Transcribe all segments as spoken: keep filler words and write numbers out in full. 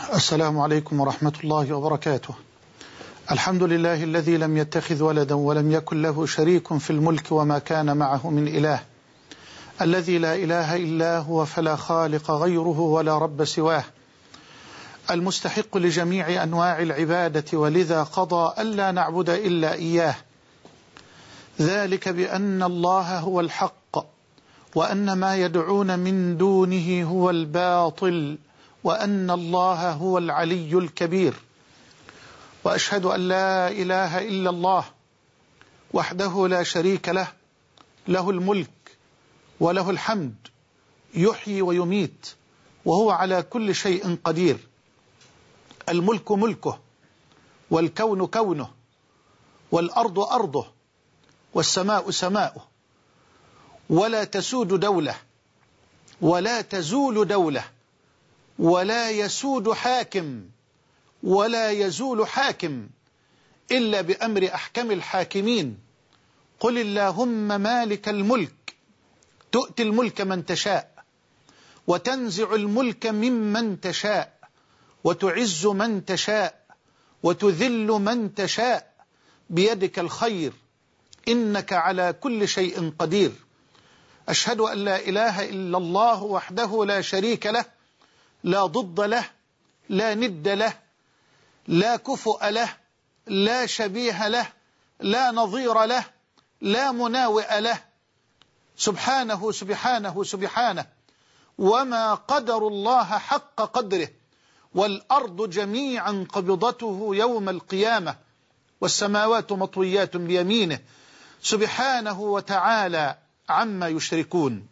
السلام عليكم ورحمة الله وبركاته. الحمد لله الذي لم يتخذ ولدا ولم يكن له شريك في الملك وما كان معه من إله، الذي لا إله إلا هو فلا خالق غيره ولا رب سواه، المستحق لجميع أنواع العبادة، ولذا قضى ألا نعبد إلا إياه، ذلك بأن الله هو الحق وأن ما يدعون من دونه هو الباطل وأن الله هو العلي الكبير. وأشهد أن لا إله إلا الله وحده لا شريك له، له الملك وله الحمد، يحيي ويميت وهو على كل شيء قدير. الملك ملكه، والكون كونه، والأرض أرضه، والسماء سماؤه، ولا تسود دولة ولا تزول دولة ولا يسود حاكم ولا يزول حاكم إلا بأمر أحكم الحاكمين. قل اللهم مالك الملك تؤتي الملك من تشاء وتنزع الملك ممن تشاء وتعز من تشاء وتذل من تشاء بيدك الخير إنك على كل شيء قدير. أشهد أن لا إله إلا الله وحده لا شريك له، لا ضد له، لا ند له، لا كفؤ له، لا شبيه له، لا نظير له، لا مناوئ له، سبحانه سبحانه سبحانه. وما قدر الله حق قدره، والأرض جميعا قبضته يوم القيامة، والسماوات مطويات بيمينه سبحانه وتعالى عما يشركون.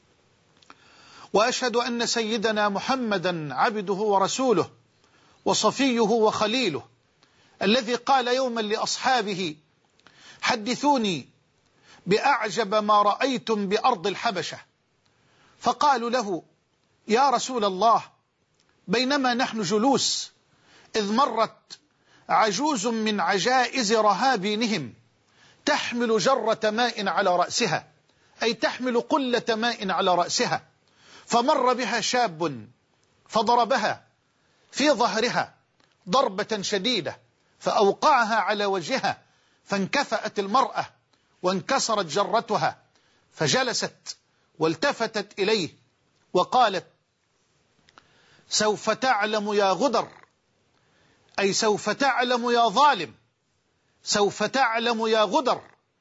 وأشهد أن سيدنا محمدا عبده ورسوله وصفيه وخليله، الذي قال يوما لأصحابه: حدثوني بأعجب ما رأيتم بأرض الحبشة. فقالوا له: يا رسول الله، بينما نحن جلوس إذ مرت عجوز من عجائز رهابينهم تحمل جرة ماء على رأسها، أي تحمل قلة ماء على رأسها، فمر بها شاب فضربها في ظهرها ضربة شديدة فأوقعها على وجهها، فانكفأت المرأة وانكسرت جرتها، فجلست والتفتت إليه وقالت: سوف تعلم يا غدر، أي سوف تعلم يا ظالم، سوف تعلم يا غدر،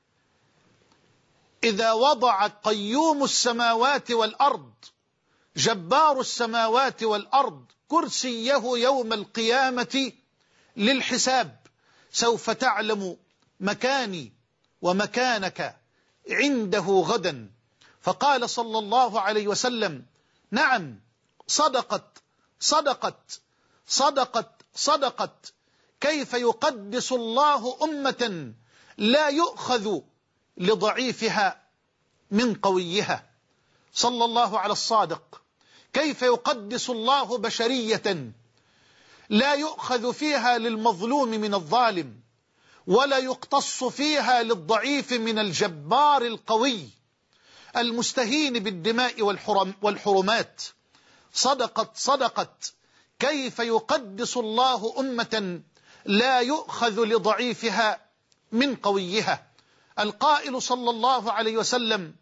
إذا وضع قيوم السماوات والأرض جبار السماوات والأرض كرسيه يوم القيامة للحساب، سوف تعلم مكاني ومكانك عنده غدا. فقال صلى الله عليه وسلم: نعم، صدقت صدقت صدقت صدقت. كيف يقدس الله أمة لا يؤخذ لضعيفها من قويها؟ صلى الله على الصادق. كيف يقدس الله بشرية لا يؤخذ فيها للمظلوم من الظالم، ولا يقتص فيها للضعيف من الجبار القوي المستهين بالدماء والحرم والحرمات. صدقت صدقت. كيف يقدس الله أمة لا يؤخذ لضعيفها من قويها؟ القائل صلى الله عليه وسلم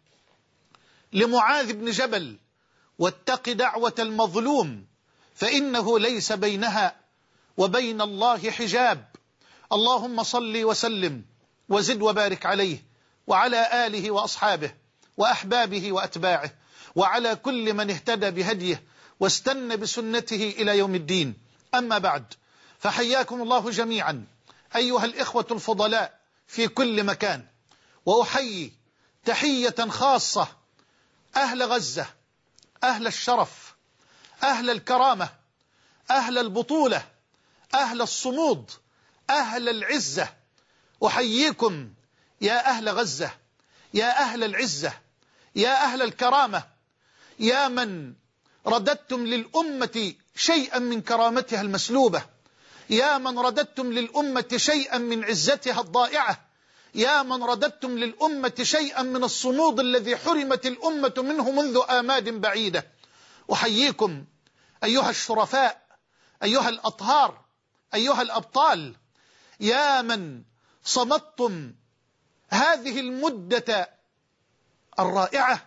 لمعاذ بن جبل: واتق دعوة المظلوم فإنه ليس بينها وبين الله حجاب. اللهم صل وسلم وزد وبارك عليه وعلى آله وأصحابه وأحبابه وأتباعه وعلى كل من اهتدى بهديه واستنى بسنته إلى يوم الدين. أما بعد، فحياكم الله جميعا أيها الإخوة الفضلاء في كل مكان، وأحيي تحية خاصة أهل غزة، أهل الشرف، أهل الكرامة، أهل البطولة، أهل الصمود، أهل العزة. أحييكم يا أهل غزة، يا أهل العزة، يا أهل الكرامة، يا من رددتم للأمة شيئا من كرامتها المسلوبة، يا من رددتم للأمة شيئا من عزتها الضائعة، يا من رددتم للأمة شيئا من الصمود الذي حرمت الأمة منه منذ آماد بعيدة. أحييكم أيها الشرفاء أيها الأطهار، أيها الأبطال، يا من صمتم هذه المدة الرائعة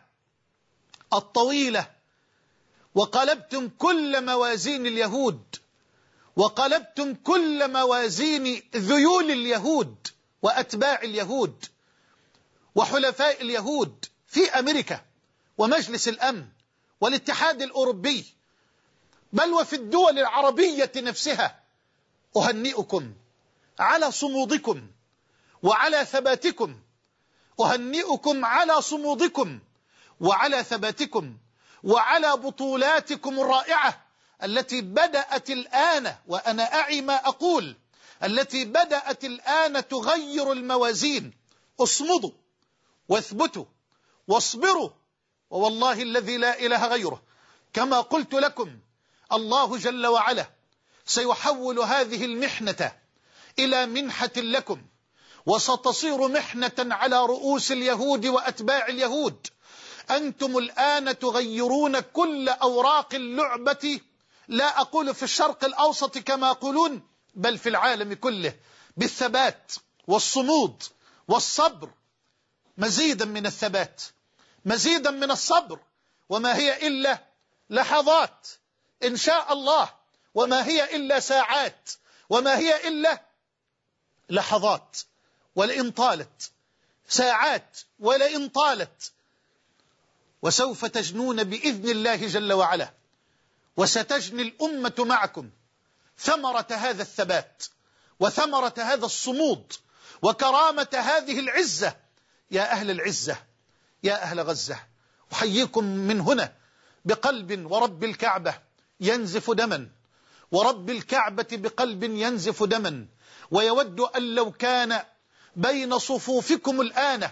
الطويلة وقلبتم كل موازين اليهود، وقلبتم كل موازين ذيول اليهود وأتباع اليهود وحلفاء اليهود في أمريكا ومجلس الأمن والاتحاد الأوروبي، بل وفي الدول العربية نفسها. أهنئكم على صمودكم وعلى ثباتكم، أهنئكم على صمودكم وعلى ثباتكم وعلى بطولاتكم الرائعة التي بدأت الآن، وأنا أعي ما أقول، التي بدأت الآن تغير الموازين. اصمدوا واثبتوا واصبروا، ووالله الذي لا إله غيره كما قلت لكم الله جل وعلا سيحول هذه المحنة إلى منحة لكم، وستصير محنة على رؤوس اليهود وأتباع اليهود. أنتم الآن تغيرون كل أوراق اللعبة، لا أقول في الشرق الأوسط كما يقولون، بل في العالم كله، بالثبات والصمود والصبر، مزيدا من الثبات، مزيدا من الصبر، وما هي إلا لحظات إن شاء الله، وما هي إلا ساعات، وما هي إلا لحظات، ولئن طالت ساعات ولئن طالت، وسوف تجنون بإذن الله جل وعلا، وستجني الأمة معكم ثمرة هذا الثبات وثمرة هذا الصمود وكرامة هذه العزة. يا أهل العزة، يا أهل غزة، أحييكم من هنا بقلب ورب الكعبة ينزف دما، ورب الكعبة بقلب ينزف دما، ويود أن لو كان بين صفوفكم الآن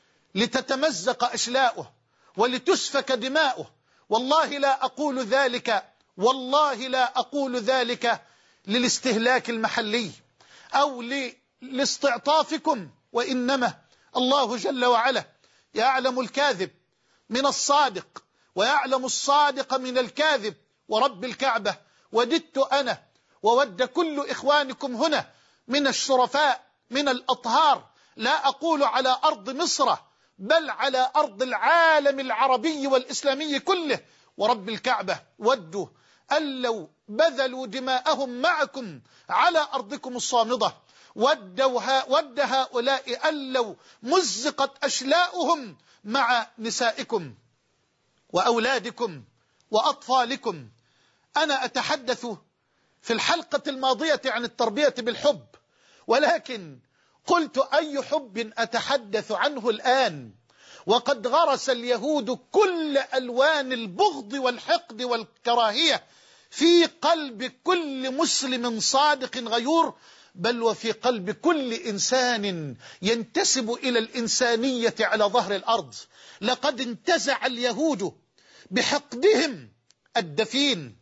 لتتمزق أشلاؤه ولتسفك دماؤه. والله لا أقول ذلك، والله لا أقول ذلك للاستهلاك المحلي أو لاستعطافكم، وإنما الله جل وعلا يعلم الكاذب من الصادق ويعلم الصادق من الكاذب. ورب الكعبة وددت أنا وود كل إخوانكم هنا من الشرفاء من الأطهار، لا أقول على أرض مصر بل على أرض العالم العربي والإسلامي كله، ورب الكعبة ودوا أن لو بذلوا دماءهم معكم على أرضكم الصامدة، ودوا ود هؤلاء أن لو مزقت أشلاؤهم مع نسائكم وأولادكم وأطفالكم. أنا أتحدث في الحلقة الماضية عن التربية بالحب، ولكن قلت أي حب أتحدث عنه الآن وقد غرس اليهود كل ألوان البغض والحقد والكراهية في قلب كل مسلم صادق غيور، بل وفي قلب كل إنسان ينتسب إلى الإنسانية على ظهر الأرض. لقد انتزع اليهود بحقدهم الدفين،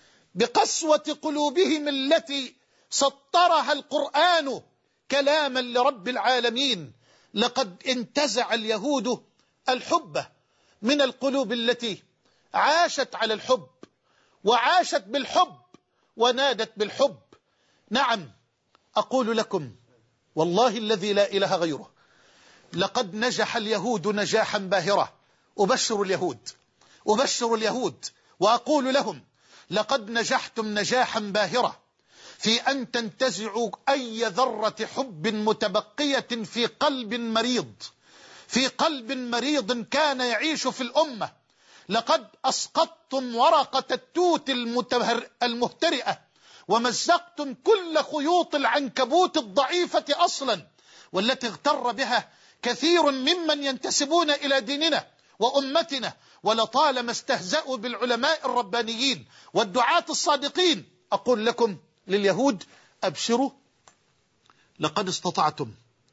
بقسوة قلوبهم التي سطرها القرآن كلاما لرب العالمين، لقد انتزع اليهود الحب من القلوب التي عاشت على الحب وعاشت بالحب ونادت بالحب. نعم أقول لكم والله الذي لا إله غيره، لقد نجح اليهود نجاحا باهرا. أبشر اليهود أبشر اليهود وأقول لهم لقد نجحتم نجاحا باهرا في أن تنتزعوا أي ذرة حب متبقية في قلب مريض، في قلب مريض كان يعيش في الأمة. لقد أسقطتم ورقة التوت المهترئة ومزقتم كل خيوط العنكبوت الضعيفة أصلا، والتي اغتر بها كثير ممن ينتسبون إلى ديننا وأمتنا، ولطالما استهزأوا بالعلماء الربانيين والدعاة الصادقين. أقول لكم لليهود أبشروا، لقد استطعتم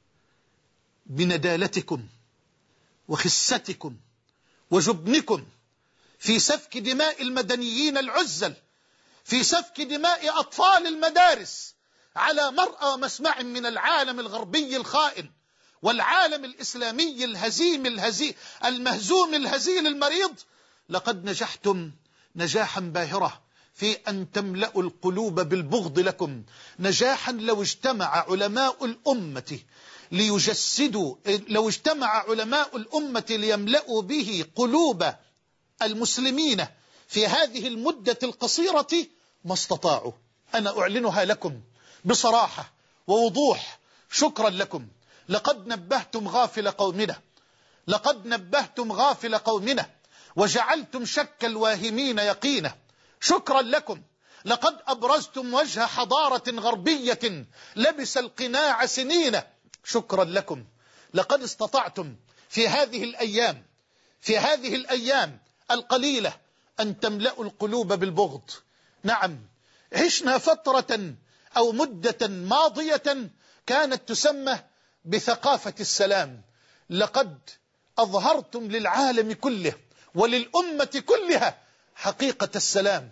بندالتكم وخستكم وجبنكم في سفك دماء المدنيين العزل، في سفك دماء أطفال المدارس على مرأى ومسمع من العالم الغربي الخائن والعالم الإسلامي الهزيم الهزي المهزوم الهزيل المريض. لقد نجحتم نجاحا باهرا في أن تملأوا القلوب بالبغض لكم، نجاحا لو اجتمع علماء الأمة ليجسدوا، لو اجتمع علماء الأمة ليملأوا به قلوب المسلمين في هذه المدة القصيرة ما استطاعوا. أنا أعلنها لكم بصراحة ووضوح، شكرا لكم. لقد نبهتم غافل قومنا، لقد نبهتم غافل قومنا وجعلتم شك الواهمين يقينا. شكرا لكم. لقد أبرزتم وجه حضارة غربية لبس القناع سنين. شكرا لكم. لقد استطعتم في هذه الأيام في هذه الأيام القليلة أن تملأوا القلوب بالبغض. نعم، عشنا فترة أو مدة ماضية كانت تسمى بثقافة السلام. لقد أظهرتم للعالم كله وللأمة كلها حقيقة السلام.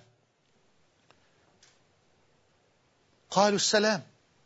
قالوا السلام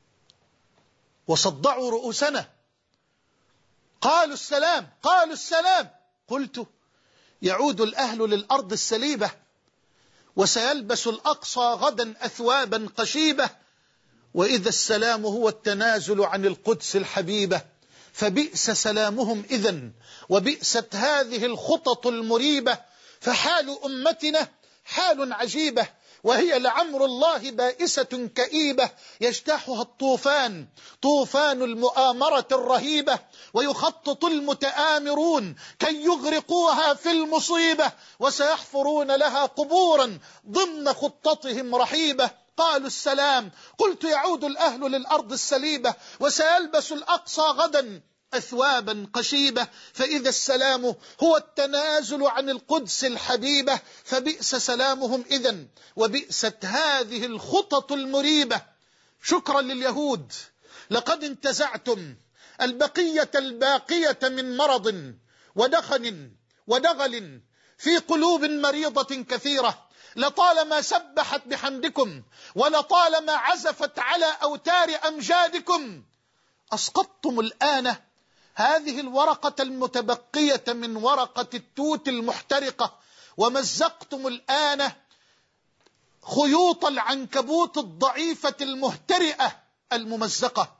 وصدعوا رؤوسنا. قالوا السلام قالوا السلام قلت يعود الأهل للأرض السليبة، وسيلبس الأقصى غدا أثوابا قشيبة، وإذا السلام هو التنازل عن القدس الحبيبة، فبئس سلامهم إذن وبئست هذه الخطط المريبة. فحال أمتنا حال عجيبة، وهي لعمر الله بائسة كئيبة، يجتاحها الطوفان طوفان المؤامرة الرهيبة، ويخطط المتآمرون كي يغرقوها في المصيبة، وسيحفرون لها قبورا ضمن خطتهم رحيبة. قالوا السلام قلت يعود الأهل للأرض السليبة، وسيلبس الأقصى غدا أثوابا قشيبة، فإذا السلام هو التنازل عن القدس الحبيبة، فبئس سلامهم إذن وبئست هذه الخطط المريبة. شكرا لليهود، لقد انتزعتم البقية الباقية من مرض ودخن ودغل في قلوب مريضة كثيرة، لطالما سبحت بحمدكم ولطالما عزفت على أوتار أمجادكم. أسقطتم الآن هذه الورقة المتبقية من ورقة التوت المحترقة، ومزقتم الآن خيوط العنكبوت الضعيفة المهترئة الممزقة.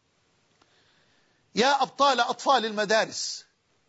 يا أبطال أطفال المدارس،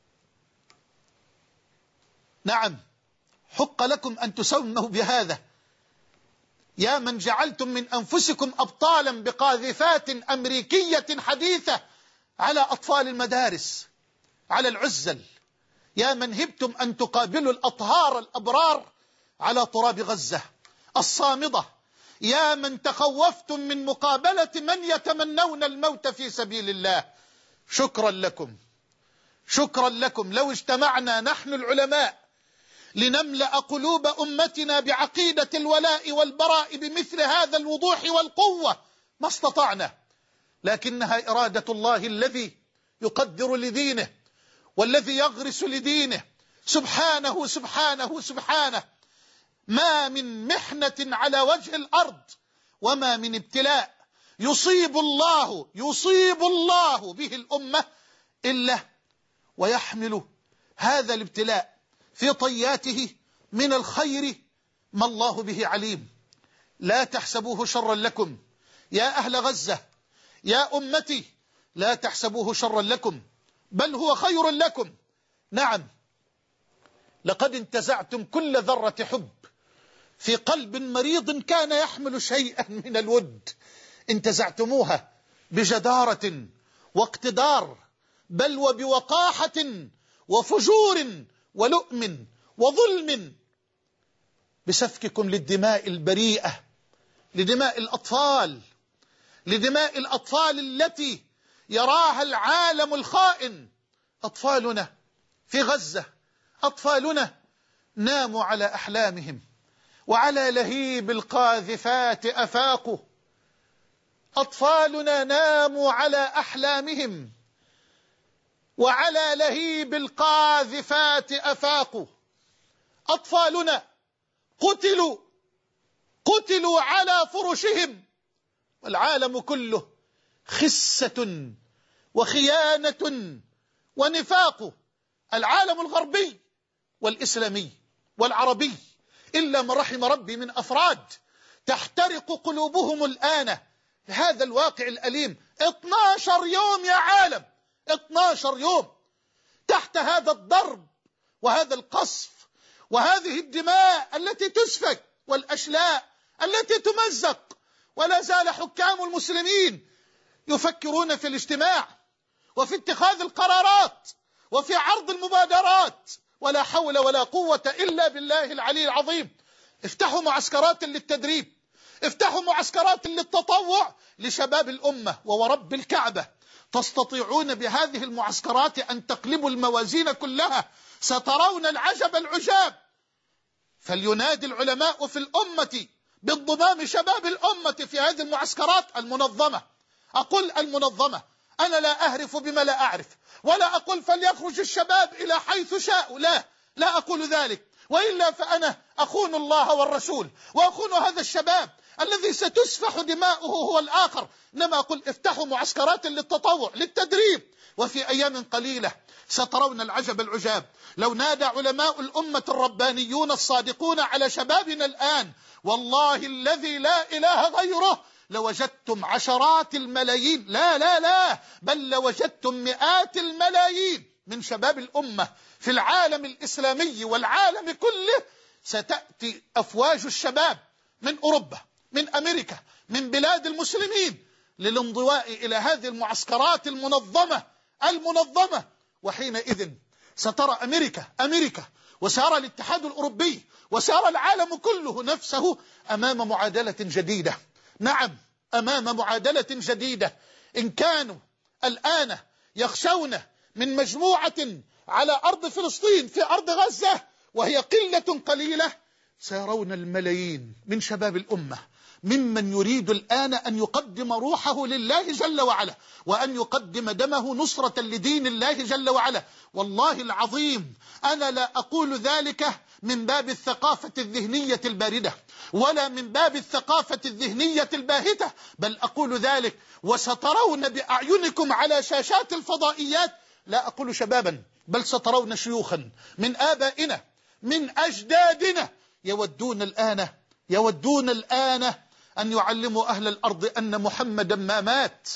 نعم حق لكم أن تسموا بهذا. يا من جعلتم من أنفسكم أبطالا بقاذفات أمريكية حديثة على أطفال المدارس، على العزل. يا من هبتم أن تقابلوا الأطهار الأبرار على تراب غزة الصامدة. يا من تخوفتم من مقابلة من يتمنون الموت في سبيل الله. شكرا لكم، شكرا لكم. لو اجتمعنا نحن العلماء لنملأ قلوب أمتنا بعقيدة الولاء والبراء بمثل هذا الوضوح والقوة ما استطعنا، لكنها إرادة الله الذي يقدر لدينه والذي يغرس لدينه سبحانه سبحانه سبحانه. ما من محنة على وجه الأرض وما من ابتلاء يصيب الله يصيب الله به الأمة إلا ويحمل هذا الابتلاء في طياته من الخير ما الله به عليم. لا تحسبوه شرا لكم يا أهل غزة، يا أمتي، لا تحسبوه شرا لكم بل هو خير لكم. نعم، لقد انتزعتم كل ذرة حب في قلب مريض كان يحمل شيئا من الود، انتزعتموها بجدارة واقتدار، بل وبوقاحة وفجور ولؤم وظلم، بسفككم للدماء البريئة، لدماء الأطفال، لدماء الأطفال التي يراها العالم الخائن. أطفالنا في غزة، أطفالنا ناموا على أحلامهم وعلى لهيب القاذفات أفاقوا. أطفالنا ناموا على أحلامهم وعلى لهيب القاذفات أفاقوا. أطفالنا قتلوا قتلوا على فرشهم، والعالم كله خسة وخيانة ونفاق. العالم الغربي والإسلامي والعربي إلا من رحم ربي من أفراد تحترق قلوبهم الآن هذا الواقع الأليم. اثني عشر يوم يا عالم، اثني عشر يوم تحت هذا الضرب وهذا القصف وهذه الدماء التي تسفك والأشلاء التي تمزق، ولا زال حكام المسلمين يفكرون في الاجتماع وفي اتخاذ القرارات وفي عرض المبادرات، ولا حول ولا قوة إلا بالله العلي العظيم. افتحوا معسكرات للتدريب، افتحوا معسكرات للتطوع لشباب الأمة، وورب الكعبة تستطيعون بهذه المعسكرات أن تقلبوا الموازين كلها، سترون العجب العجاب. فلينادي العلماء في الأمة بانضمام شباب الأمة في هذه المعسكرات المنظمة. أقول المنظمة، أنا لا أهرف بما لا أعرف، ولا أقول فليخرج الشباب إلى حيث شاءوا، لا لا أقول ذلك، وإلا فأنا أخون الله والرسول وأخون هذا الشباب الذي ستسفح دماؤه هو الآخر. إنما أقول افتحوا معسكرات للتطوع للتدريب، وفي أيام قليلة سترون العجب العجاب. لو نادى علماء الأمة الربانيون الصادقون على شبابنا الآن، والله الذي لا إله غيره، لوجدتم عشرات الملايين، لا لا لا بل لوجدتم مئات الملايين من شباب الأمة في العالم الإسلامي والعالم كله. ستأتي أفواج الشباب من أوروبا، من أمريكا، من بلاد المسلمين للانضواء إلى هذه المعسكرات المنظمة المنظمة. وحينئذ سترى أمريكا أمريكا وسيرى الاتحاد الأوروبي وسيرى العالم كله نفسه أمام معادلة جديدة. نعم، أمام معادلة جديدة. إن كانوا الآن يخشون من مجموعة على أرض فلسطين في أرض غزة وهي قلة قليلة، سيرون الملايين من شباب الأمة ممن يريد الآن أن يقدم روحه لله جل وعلا، وأن يقدم دمه نصرة لدين الله جل وعلا. والله العظيم أنا لا أقول ذلك من باب الثقافة الذهنية الباردة ولا من باب الثقافة الذهنية الباهتة، بل أقول ذلك وسترون بأعينكم على شاشات الفضائيات، لا أقول شبابا بل سترون شيوخا من آبائنا من أجدادنا يودون الآن يودون الآن أن يعلموا أهل الأرض أن محمدا ما مات،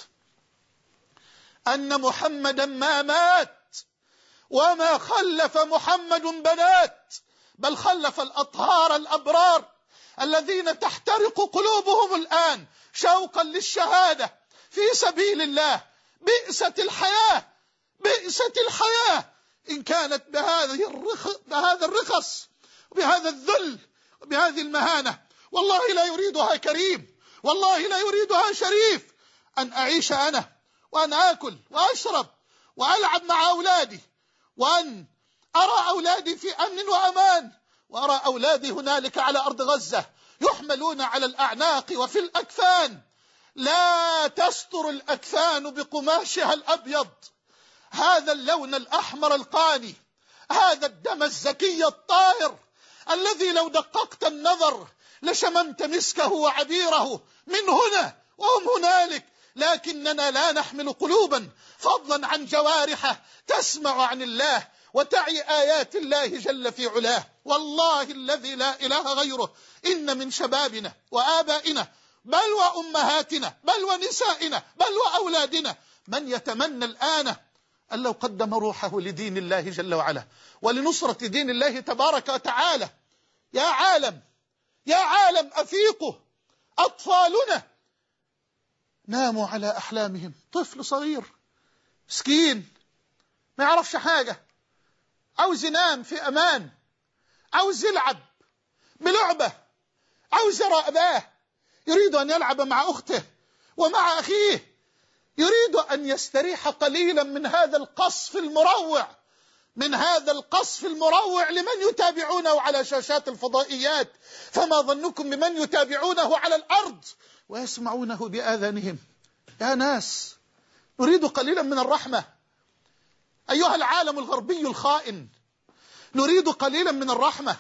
أن محمدا ما مات، وما خلف محمد بنات، بل خلف الأطهار الأبرار الذين تحترق قلوبهم الآن شوقا للشهادة في سبيل الله. بئست الحياة، بئست الحياة إن كانت بهذه الرخ... بهذا الرخص وبهذا الذل وبهذه المهانة. والله لا يريدها كريم، والله لا يريدها شريف، أن أعيش أنا وأن آكل وأشرب وألعب مع أولادي، وأن أرى أولادي في أمن وأمان، وأرى أولادي هنالك على أرض غزة يحملون على الأعناق وفي الأكفان، لا تستر الأكفان بقماشها الأبيض، هذا اللون الأحمر القاني، هذا الدم الزكي الطاهر الذي لو دققت النظر لشممت مسكه وعبيره من هنا وهم هنالك. لكننا لا نحمل قلوبا فضلا عن جوارح تسمع عن الله وتعي آيات الله جل في علاه. والله الذي لا إله غيره إن من شبابنا وآبائنا بل وأمهاتنا بل ونسائنا بل وأولادنا من يتمنى الآن أن لو قدم روحه لدين الله جل وعلا ولنصرة دين الله تبارك وتعالى. يا عالم يا عالم أفيقوا، أطفالنا ناموا على أحلامهم. طفل صغير مسكين ما يعرفش حاجة، عاوز ينام في أمان، عاوز يلعب بلعبة، عاوز يرى أباه، يريد أن يلعب مع أخته ومع أخيه، يريد أن يستريح قليلا من هذا القصف المروع، من هذا القصف المروع لمن يتابعونه على شاشات الفضائيات. فما ظنكم بمن يتابعونه على الأرض ويسمعونه بآذانهم؟ يا ناس نريد قليلا من الرحمة أيها العالم الغربي الخائن، نريد قليلا من الرحمة.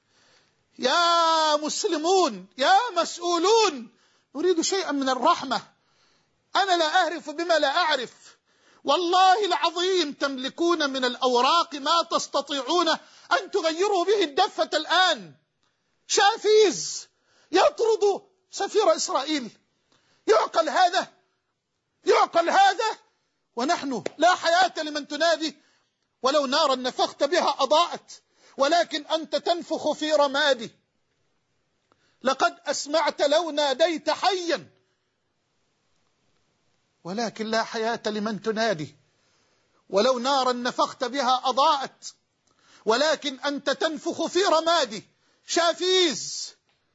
يا مسلمون يا مسؤولون نريد شيئا من الرحمة. أنا لا أعرف بما لا أعرف، والله العظيم تملكون من الأوراق ما تستطيعون أن تغيروا به الدفة الآن. شافيز يطرد سفير إسرائيل. يعقل هذا؟ يعقل هذا؟ ونحن لا حياة لمن تنادي ولو نارا نفخت بها أضاءت، ولكن أنت تنفخ في رمادي. لقد أسمعت لو ناديت حيا، ولكن لا حياة لمن تنادي ولو نارا نفخت بها أضاءت، ولكن أنت تنفخ في رمادي. شافيز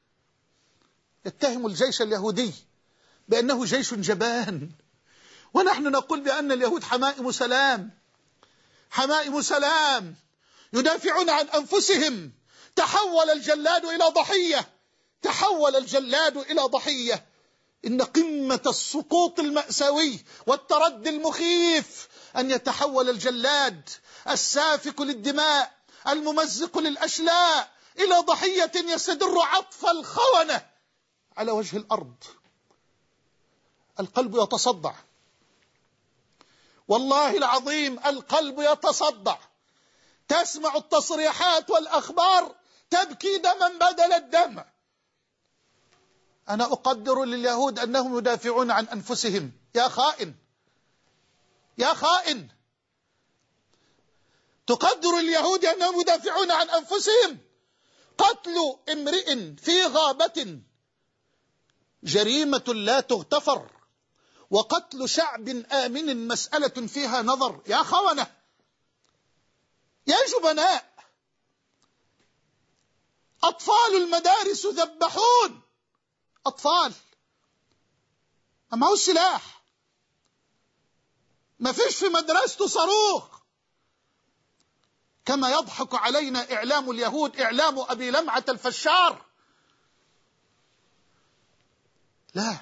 يتهم الجيش اليهودي بأنه جيش جبان، ونحن نقول بأن اليهود حمائم سلام، حمائم سلام يدافعون عن أنفسهم. تحول الجلاد إلى ضحية، تحول الجلاد إلى ضحية. إن قمة السقوط المأساوي والتردي المخيف أن يتحول الجلاد السافك للدماء الممزق للأشلاء إلى ضحية يستدر عطف الخونة على وجه الأرض. القلب يتصدع، والله العظيم القلب يتصدع. تسمع التصريحات والأخبار تبكي دما بدل الدم. أنا أقدر لليهود أنهم يدافعون عن أنفسهم. يا خائن، يا خائن، تقدر اليهود أنهم يدافعون عن أنفسهم. قتل امرئ في غابة جريمة لا تغتفر، وقتل شعب آمن مسألة فيها نظر. يا خونة، يا جبناء، أطفال المدارس ذبحون. أطفال ما معه السلاح، ما فيش في مدرسته صاروخ. كما يضحك علينا إعلام اليهود، إعلام أبي لمعة الفشار. لا،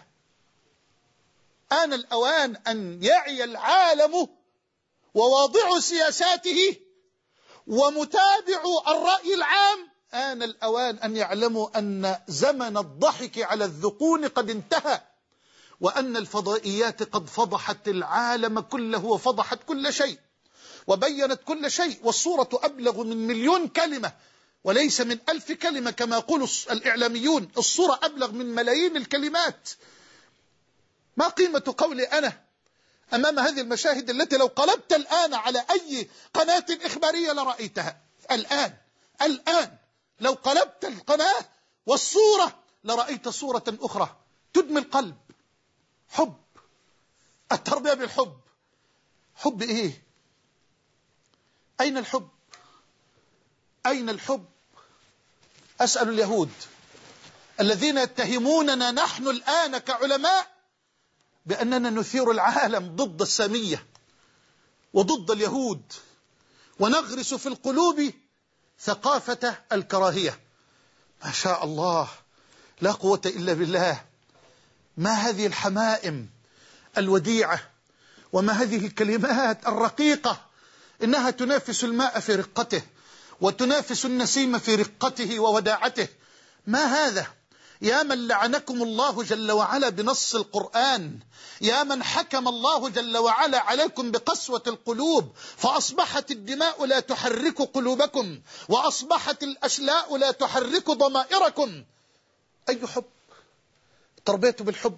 آن الأوان أن يعي العالم وواضع سياساته ومتابع الرأي العام، آن الأوان أن يعلموا أن زمن الضحك على الذقون قد انتهى، وأن الفضائيات قد فضحت العالم كله وفضحت كل شيء وبينت كل شيء. والصورة أبلغ من مليون كلمة وليس من ألف كلمة كما يقول الإعلاميون. الصورة أبلغ من ملايين الكلمات. ما قيمة قولي أنا أمام هذه المشاهد التي لو قلبت الآن على أي قناة إخبارية لرأيتها؟ الآن الآن لو قلبت القناة والصورة لرأيت صورة أخرى تدمي القلب. حب، التربية بالحب. حب إيه؟ أين الحب؟ أين الحب؟ أسأل اليهود الذين يتهموننا نحن الآن كعلماء بأننا نثير العالم ضد السامية وضد اليهود ونغرس في القلوب ثقافة الكراهية. ما شاء الله، لا قوة إلا بالله. ما هذه الحمائم الوديعة وما هذه الكلمات الرقيقة، إنها تنافس الماء في رقته وتنافس النسيم في رقته ووداعته. ما هذا؟ يا من لعنكم الله جل وعلا بنص القرآن، يا من حكم الله جل وعلا عليكم بقسوة القلوب، فأصبحت الدماء لا تحرك قلوبكم وأصبحت الأشلاء لا تحرك ضمائركم. أي حب؟ تربيت بالحب.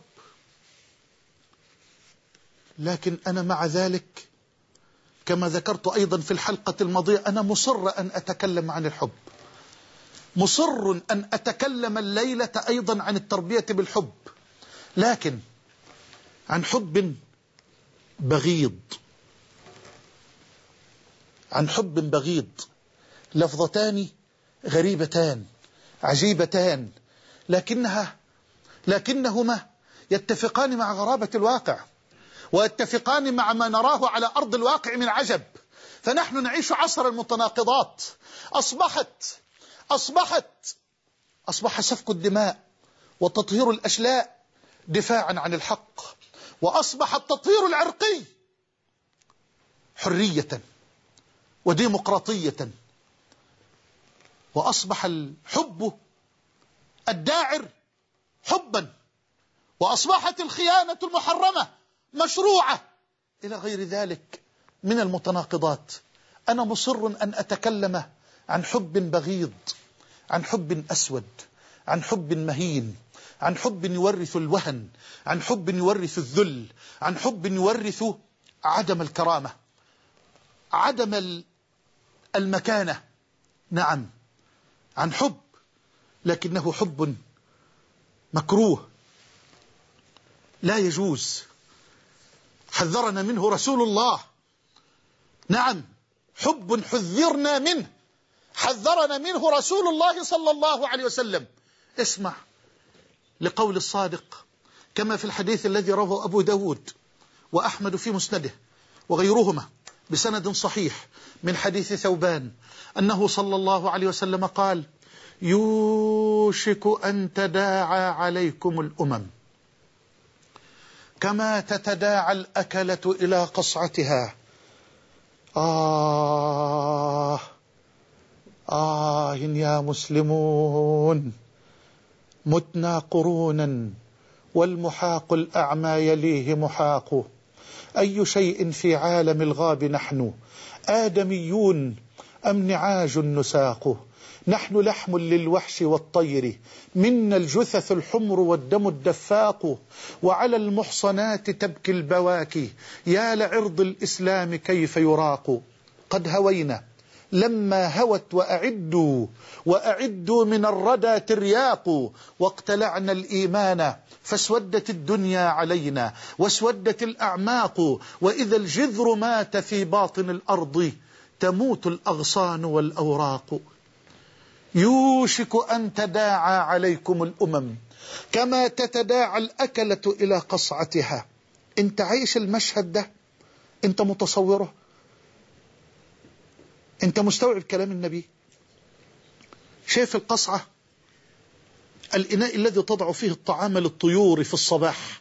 لكن أنا مع ذلك كما ذكرت أيضا في الحلقة الماضية أنا مصر أن أتكلم عن الحب، مصر أن أتكلم الليلة أيضا عن التربية بالحب، لكن عن حب بغيض. عن حب بغيض. لفظتان غريبتان عجيبتان، لكنها لكنهما يتفقان مع غرابة الواقع ويتفقان مع ما نراه على أرض الواقع من عجب. فنحن نعيش عصر المتناقضات. أصبحت أصبحت أصبح سفك الدماء وتطهير الأشلاء دفاعا عن الحق، وأصبح التطهير العرقي حرية وديمقراطية، وأصبح الحب الداعر حبا، وأصبحت الخيانة المحرمة مشروعة، إلى غير ذلك من المتناقضات. أنا مصر أن أتكلم عن حب بغيض، عن حب أسود، عن حب مهين، عن حب يورث الوهن، عن حب يورث الذل، عن حب يورث عدم الكرامة، عدم المكانة. نعم، عن حب، لكنه حب مكروه لا يجوز، حذرنا منه رسول الله. نعم، حب حذرنا منه، حذرنا منه رسول الله صلى الله عليه وسلم. اسمع لقول الصادق كما في الحديث الذي رواه أبو داود وأحمد في مسنده وغيرهما بسند صحيح من حديث ثوبان أنه صلى الله عليه وسلم قال: يوشك أن تداعى عليكم الأمم كما تتداعى الأكلة إلى قصعتها. آه آه يا مسلمون، متنا قرونا والمحاق الأعمى يليه محاق. أي شيء في عالم الغاب نحن، آدميون أم نعاج نساق؟ نحن لحم للوحش والطير، منا الجثث الحمر والدم الدفاق. وعلى المحصنات تبكي البواكي، يا لعرض الإسلام كيف يراق. قد هوينا لما هوت وأعدوا وأعدوا من الردى ترياق. واقتلعنا الإيمان فاسودت الدنيا علينا واسودت الأعماق. وإذا الجذر مات في باطن الأرض تموت الأغصان والأوراق. يوشك أن تداعى عليكم الأمم كما تتداعى الأكلة إلى قصعتها. انت عايش المشهد ده؟ انت متصوره؟ انت مستوعب كلام النبي؟ شايف القصعة، الإناء الذي تضع فيه الطعام للطيور في الصباح،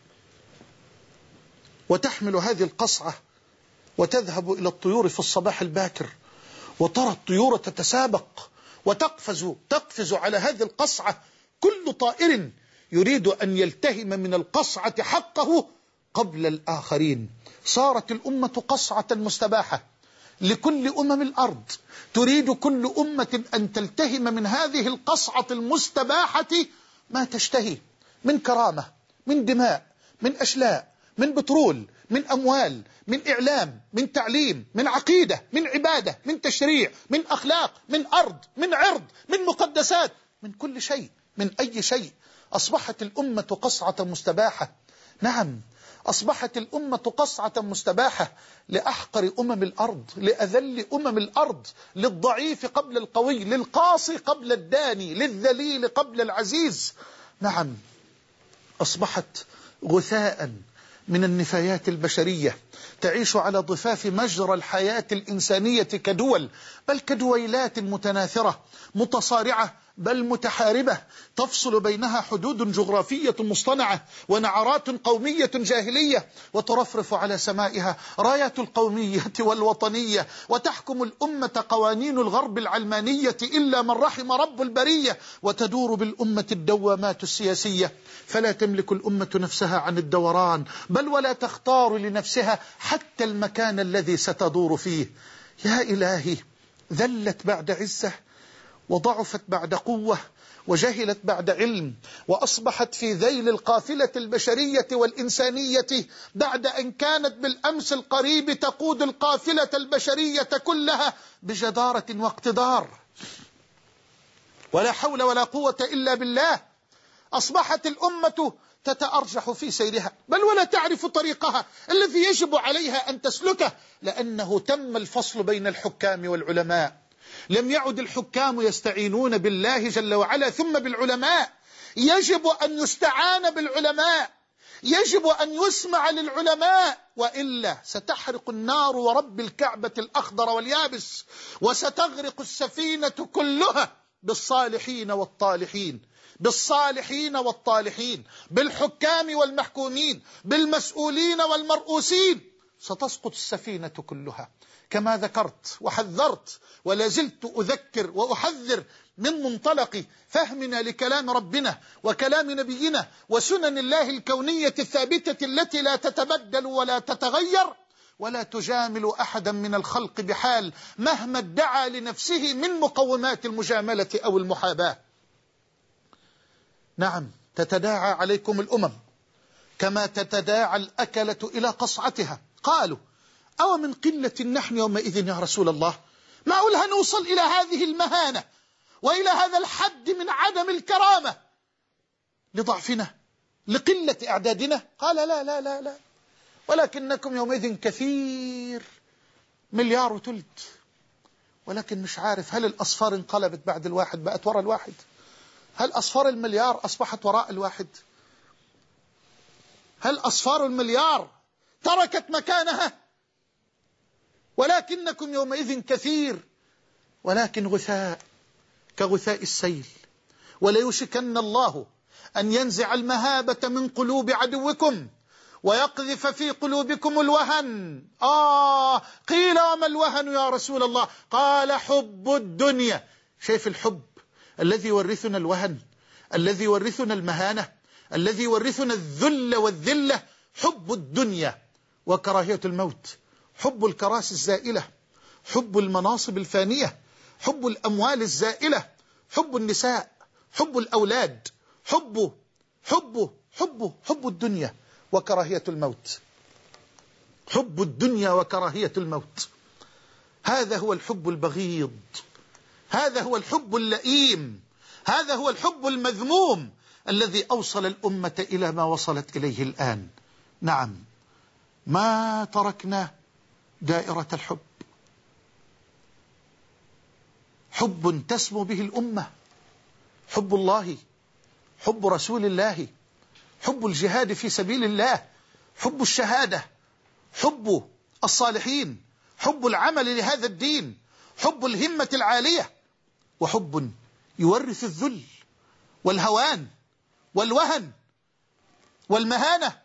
وتحمل هذه القصعة وتذهب إلى الطيور في الصباح الباكر، وترى الطيور تتسابق وتقفز تقفز على هذه القصعة، كل طائر يريد أن يلتهم من القصعة حقه قبل الآخرين. صارت الأمة قصعة مستباحة لكل أمم الأرض، تريد كل أمة أن تلتهم من هذه القصعة المستباحة ما تشتهي من كرامة، من دماء، من أشلاء، من بترول، من أموال، من إعلام، من تعليم، من عقيدة، من عبادة، من تشريع، من أخلاق، من أرض، من عرض، من مقدسات، من كل شيء، من أي شيء. أصبحت الأمة قصعة مستباحة. نعم، أصبحت الأمة قصعة مستباحة لأحقر أمم الأرض، لأذل أمم الأرض، للضعيف قبل القوي، للقاصي قبل الداني، للذليل قبل العزيز. نعم، أصبحت غثاء من النفايات البشرية تعيش على ضفاف مجرى الحياة الإنسانية كدول، بل كدويلات متناثرة متصارعة بل متحاربة، تفصل بينها حدود جغرافية مصطنعة ونعرات قومية جاهلية، وترفرف على سمائها رايات القومية والوطنية، وتحكم الأمة قوانين الغرب العلمانية إلا من رحم رب البرية، وتدور بالأمة الدوامات السياسية، فلا تملك الأمة نفسها عن الدوران، بل ولا تختار لنفسها حتى المكان الذي ستدور فيه. يا إلهي، ذلت بعد عزة، وضعفت بعد قوة، وجهلت بعد علم، وأصبحت في ذيل القافلة البشرية والإنسانية بعد أن كانت بالأمس القريب تقود القافلة البشرية كلها بجدارة واقتدار. ولا حول ولا قوة إلا بالله. أصبحت الأمة تتأرجح في سيرها، بل ولا تعرف طريقها الذي يجب عليها أن تسلكه، لأنه تم الفصل بين الحكام والعلماء. لم يعد الحكام يستعينون بالله جل وعلا ثم بالعلماء، يجب أن يستعان بالعلماء، يجب أن يسمع للعلماء، وإلا ستحرق النار ورب الكعبة الأخضر واليابس، وستغرق السفينة كلها بالصالحين والطالحين، بالصالحين والطالحين، بالحكام والمحكومين، بالمسؤولين والمرؤوسين، ستسقط السفينة كلها. كما ذكرت وحذرت ولا زلت أذكر وأحذر من منطلق فهمنا لكلام ربنا وكلام نبينا وسنن الله الكونية الثابتة التي لا تتبدل ولا تتغير، ولا تجامل أحدا من الخلق بحال مهما ادعى لنفسه من مقومات المجاملة أو المحاباة. نعم، تتداعى عليكم الأمم كما تتداعى الأكلة إلى قصعتها. قالوا أو من قلة نحن يومئذ يا رسول الله؟ معقول هنوصل إلى هذه المهانة وإلى هذا الحد من عدم الكرامة لضعفنا لقلة إعدادنا؟ قال لا لا لا لا، ولكنكم يومئذ كثير، مليار وثلث. ولكن مش عارف هل الأصفار انقلبت بعد الواحد بقت وراء الواحد؟ هل أصفار المليار أصبحت وراء الواحد؟ هل أصفار المليار تركت مكانها؟ ولكنكم يومئذ كثير ولكن غثاء كغثاء السيل. وليوشكن الله أن ينزع المهابة من قلوب عدوكم ويقذف في قلوبكم الوهن. آه قيل وما الوهن يا رسول الله؟ قال حب الدنيا. شايف الحب الذي يورثنا الوهن، الذي يورثنا المهانة، الذي يورثنا الذل والذلة؟ حب الدنيا وكراهية الموت، حب الكراسي الزائلة، حب المناصب الفانية، حب الأموال الزائلة، حب النساء، حب الأولاد، حبه حبه حبه حب الدنيا وكراهية الموت. حب الدنيا وكراهية الموت، هذا هو الحب البغيض، هذا هو الحب اللئيم، هذا هو الحب المذموم الذي أوصل الأمة إلى ما وصلت إليه الآن. نعم، ما تركنا دائرة الحب، حب تسمو به الأمة، حب الله، حب رسول الله، حب الجهاد في سبيل الله، حب الشهادة، حب الصالحين، حب العمل لهذا الدين، حب الهمة العالية، وحب يورث الذل والهوان والوهن والمهانة.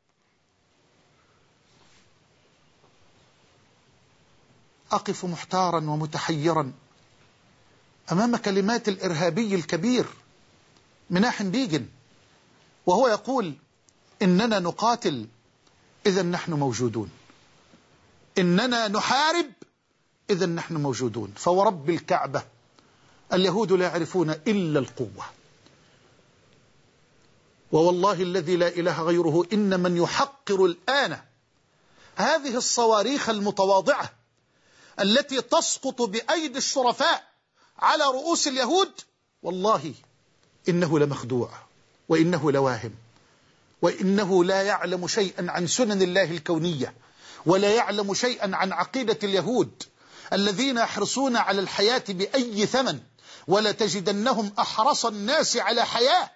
أقف محتارا ومتحيرا أمام كلمات الإرهابي الكبير مناحم بيجن، وهو يقول إننا نقاتل إذا نحن موجودون، إننا نحارب إذا نحن موجودون. فورب الكعبة اليهود لا يعرفون إلا القوة، ووالله الذي لا إله غيره إن من يحقر الآن هذه الصواريخ المتواضعة التي تسقط بأيدي الشرفاء على رؤوس اليهود، والله إنه لمخدوع وإنه لواهم، وإنه لا يعلم شيئا عن سنن الله الكونية، ولا يعلم شيئا عن عقيدة اليهود الذين يحرصون على الحياة بأي ثمن، ولا تجدنهم أحرص الناس على حياة.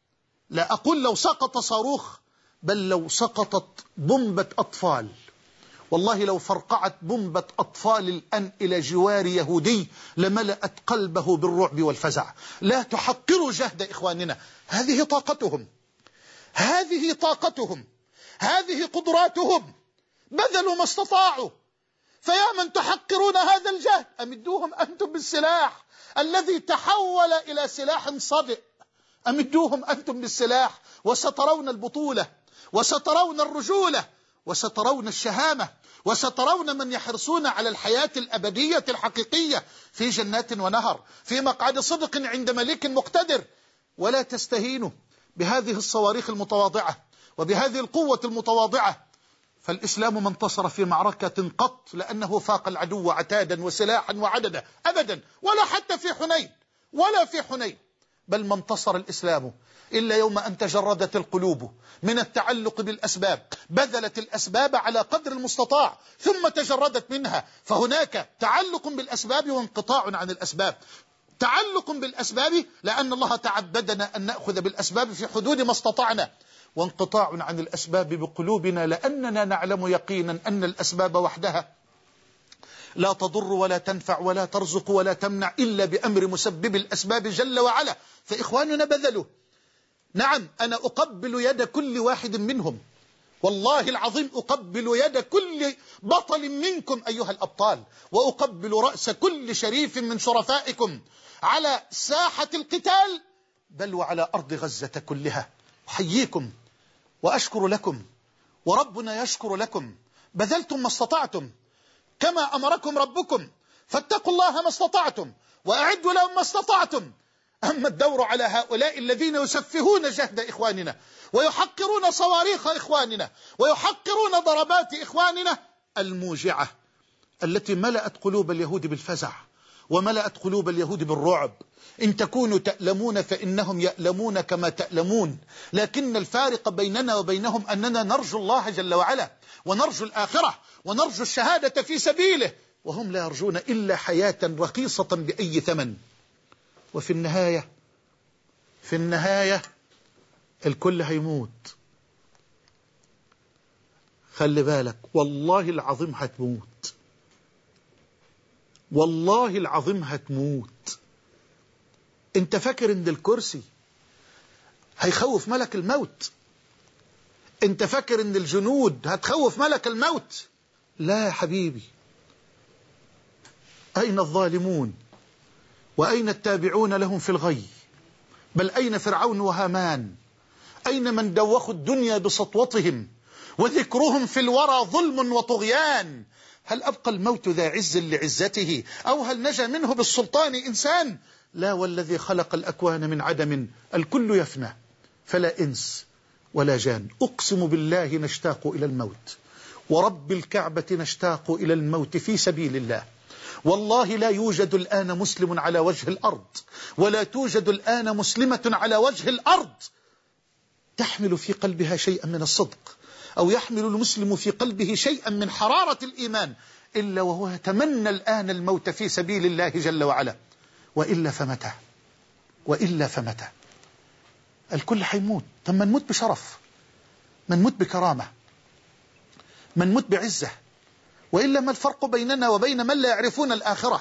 لا أقول لو سقط صاروخ، بل لو سقطت بومبة أطفال، والله لو فرقعت بومبة أطفال الآن إلى جوار يهودي لملأت قلبه بالرعب والفزع. لا تحقروا جهد إخواننا، هذه طاقتهم، هذه طاقتهم، هذه قدراتهم، بذلوا ما استطاعوا. فيا من تحقرون هذا الجهد، أمدوهم أنتم بالسلاح الذي تحول إلى سلاح صدئ، أمدوهم أنتم بالسلاح، وسترون البطولة، وسترون الرجولة، وسترون الشهامة، وسترون من يحرصون على الحياة الأبدية الحقيقية في جنات ونهر، في مقعد صدق عند ملك مقتدر. ولا تستهينوا بهذه الصواريخ المتواضعة وبهذه القوة المتواضعة، فالإسلام ما انتصر في معركة قط لأنه فاق العدو عتادا وسلاحا وعددا أبدا، ولا حتى في حنين، ولا في حنين، بل ما انتصر الإسلام إلا يوم أن تجردت القلوب من التعلق بالأسباب، بذلت الأسباب على قدر المستطاع ثم تجردت منها. فهناك تعلق بالأسباب وانقطاع عن الأسباب. تعلق بالأسباب لأن الله تعبدنا أن نأخذ بالأسباب في حدود ما استطعنا، وانقطاع عن الأسباب بقلوبنا لأننا نعلم يقينا أن الأسباب وحدها لا تضر ولا تنفع ولا ترزق ولا تمنع إلا بأمر مسبب الأسباب جل وعلا. فإخواننا بذلوا. نعم، أنا أقبل يد كل واحد منهم، والله العظيم أقبل يد كل بطل منكم أيها الأبطال، وأقبل رأس كل شريف من شرفائكم على ساحة القتال، بل وعلى أرض غزة كلها. أحييكم وأشكر لكم، وربنا يشكر لكم، بذلتم ما استطعتم كما أمركم ربكم، فاتقوا الله ما استطعتم وأعدوا لهم ما استطعتم. أما الدور على هؤلاء الذين يسفهون جهد إخواننا ويحقرون صواريخ إخواننا ويحقرون ضربات إخواننا الموجعة التي ملأت قلوب اليهود بالفزع وملأت قلوب اليهود بالرعب. إن تكونوا تألمون فإنهم يألمون كما تألمون، لكن الفارق بيننا وبينهم أننا نرجو الله جل وعلا ونرجو الآخرة ونرجو الشهادة في سبيله، وهم لا يرجون إلا حياة رخيصة بأي ثمن. وفي النهاية في النهاية الكل هيموت. خلي بالك، والله العظيم هتموت، والله العظيم هتموت. انت فاكر ان الكرسي هيخوف ملك الموت؟ انت فاكر ان الجنود هتخوف ملك الموت؟ لا يا حبيبي. أين الظالمون وأين التابعون لهم في الغي؟ بل أين فرعون وهامان؟ أين من دوخوا الدنيا بسطوتهم وذكرهم في الورى ظلم وطغيان؟ هل أبقى الموت ذا عز لعزته أو هل نجا منه بالسلطان إنسان؟ لا، والذي خلق الأكوان من عدم الكل يفنى، فلا إنس ولا جان. أقسم بالله نشتاق إلى الموت، ورب الكعبة نشتاق إلى الموت في سبيل الله. والله لا يوجد الآن مسلم على وجه الأرض، ولا توجد الآن مسلمة على وجه الأرض تحمل في قلبها شيئا من الصدق، أو يحمل المسلم في قلبه شيئا من حرارة الإيمان، إلا وهو يتمنى الآن الموت في سبيل الله جل وعلا. وإلا فمتى؟ وإلا فمتى؟ الكل حيموت. طب ما نموت بشرف، ما نموت بكرامة، ما نموت بعزة. وإلا ما الفرق بيننا وبين من لا يعرفون الآخرة؟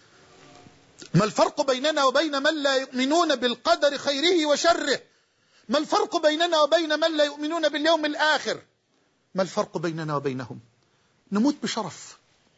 ما الفرق بيننا وبين من لا يؤمنون بالقدر خيره وشره؟ ما الفرق بيننا وبين من لا يؤمنون باليوم الآخر؟ ما الفرق بيننا وبينهم؟ نموت بشرف.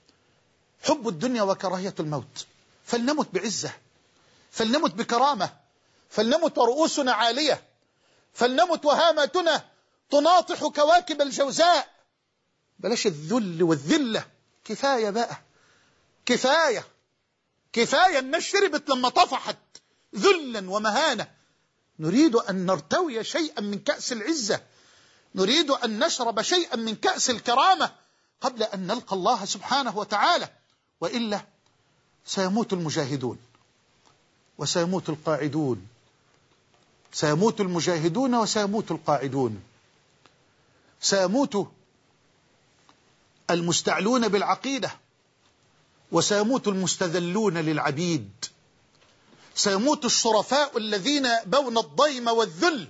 حب الدنيا وكراهية الموت. فلنمت بعزة، فلنمت بكرامة، فلنمت ورؤوسنا عالية، فلنمت وهاماتنا تناطح كواكب الجوزاء. بلاش الذل والذلة. كفاية بقى، كفاية كفاية. الناس شربت لما طفحت ذلا ومهانة. نريد أن نرتوي شيئا من كأس العزة، نريد أن نشرب شيئا من كأس الكرامة قبل أن نلقى الله سبحانه وتعالى. وإلا سيموت المجاهدون وسيموت القاعدون، سيموت المجاهدون وسيموت القاعدون، سيموت المستعلون بالعقيدة وسيموت المستذلون للعبيد، سيموت الشرفاء الذين بون الضيم والذل،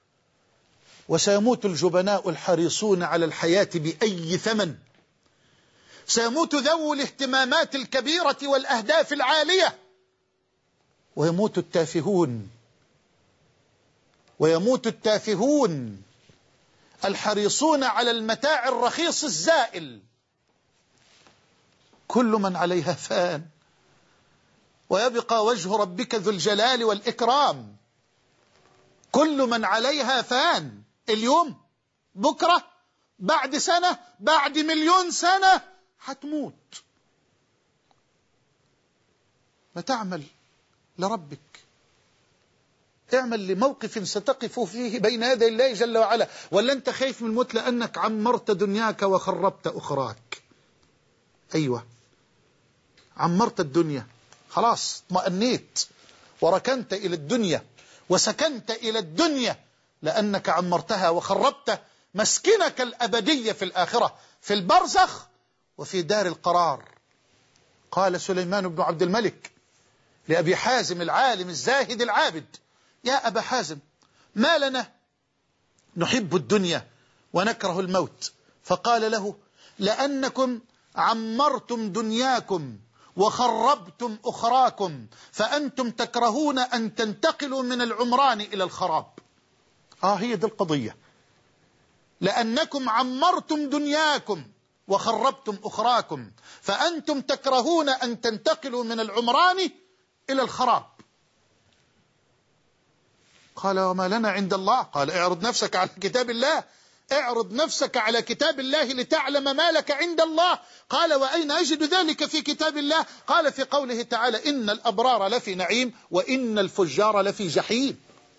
وسيموت الجبناء الحريصون على الحياة بأي ثمن، سيموت ذو الاهتمامات الكبيرة والأهداف العالية، ويموت التافهون، ويموت التافهون الحريصون على المتاع الرخيص الزائل. كل من عليها فان، ويبقى وجه ربك ذو الجلال والإكرام. كل من عليها فان، اليوم، بكرة، بعد سنة، بعد مليون سنة هتموت. ما تعمل لربك، اعمل لموقف ستقف فيه بين يدي الله جل وعلا. ولا انت خايف من الموت لأنك عمرت دنياك وخربت أخراك؟ أيوة، عمرت الدنيا، خلاص اطمأنيت وركنت إلى الدنيا وسكنت إلى الدنيا لأنك عمرتها وخربت مسكنك الأبدية في الآخرة، في البرزخ وفي دار القرار. قال سليمان بن عبد الملك لأبي حازم العالم الزاهد العابد: يا أبا حازم، ما لنا نحب الدنيا ونكره الموت؟ فقال له: لأنكم عمرتم دنياكم وخربتم أخراكم، فأنتم تكرهون أن تنتقلوا من العمران إلى الخراب. آه، هي دي القضية. لأنكم عمرتم دنياكم وخربتم أخراكم، فأنتم تكرهون أن تنتقلوا من العمران إلى الخراب. قال: وما لنا عند الله؟ قال: اعرض نفسك على كتاب الله اعرض نفسك على كتاب الله لتعلم ما لك عند الله. قال وأين أجد ذلك في كتاب الله؟ قال في قوله تعالى إن الأبرار لفي نعيم وإن الفجار لفي جحيم.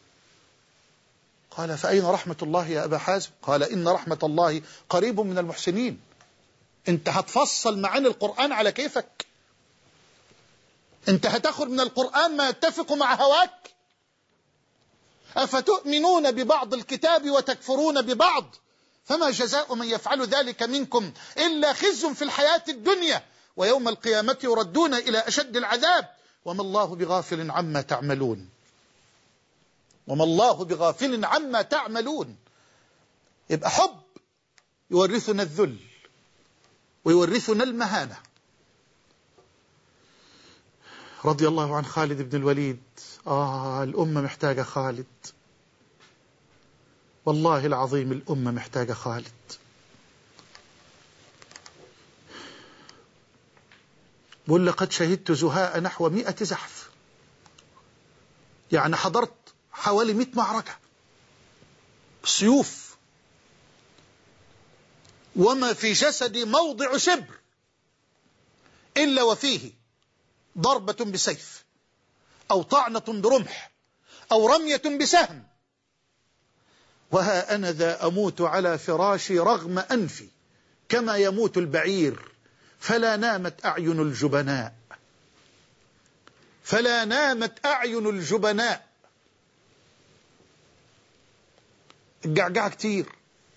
قال فأين رحمة الله يا أبا حازم؟ قال إن رحمة الله قريب من المحسنين. انت هتفصل معاني القرآن على كيفك، انت هتاخد من القرآن ما يتفق مع هواك. أفتؤمنون ببعض الكتاب وتكفرون ببعض فما جزاء من يفعل ذلك منكم إلا خزي في الحياة الدنيا ويوم القيامة يردون إلى أشد العذاب وما الله بغافل عما تعملون. وما الله بغافل عما تعملون. يبقى حب يورثنا الذل ويورثنا المهانة. رضي الله عن خالد بن الوليد. آه الأمة محتاجة خالد، والله العظيم الأمة محتاجة خالد. بقول لقد شهدت زهاء نحو مئة زحف، يعني حضرت حوالي مئة معركة سيوف، وما في جسدي موضع شبر إلا وفيه ضربة بسيف أو طعنة برمح أو رمية بسهم، وها أنا ذا أموت على فراشي رغم أنفي كما يموت البعير، فلا نامت أعين الجبناء فلا نامت أعين الجبناء. الجعجعة كتير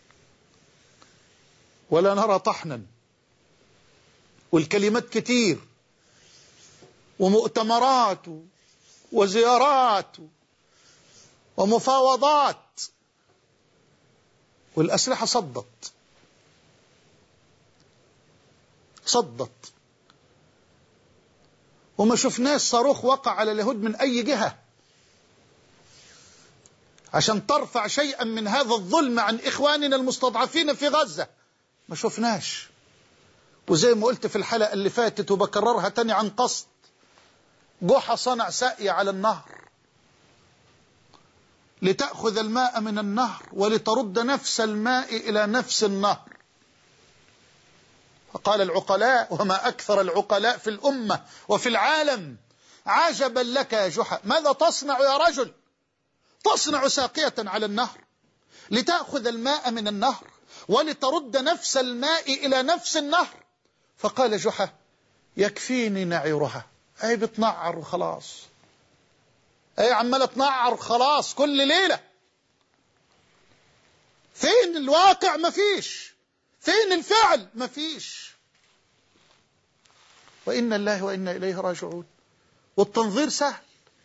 ولا نرى طحنا، والكلمات كتير ومؤتمرات وزيارات ومفاوضات، والأسلحة صدت صدت وما شفناش صاروخ وقع على اليهود من أي جهة عشان ترفع شيئا من هذا الظلم عن إخواننا المستضعفين في غزة، ما شفناش. وزي ما قلت في الحلقة اللي فاتت وبكررها تاني عن قصد، جحا صنع ساقية على النهر لتأخذ الماء من النهر ولترد نفس الماء إلى نفس النهر. فقال العقلاء، وما أكثر العقلاء في الأمة وفي العالم، عجبا لك يا جحا، ماذا تصنع يا رجل؟ تصنع ساقية على النهر لتأخذ الماء من النهر ولترد نفس الماء إلى نفس النهر. فقال جحا يكفيني نعيرها، أي بتنعر وخلاص، أي عمالة تنعر خلاص كل ليلة. فين الواقع؟ مفيش. فين الفعل؟ مفيش. وإنا الله وإنا إليه راجعون. والتنظير سهل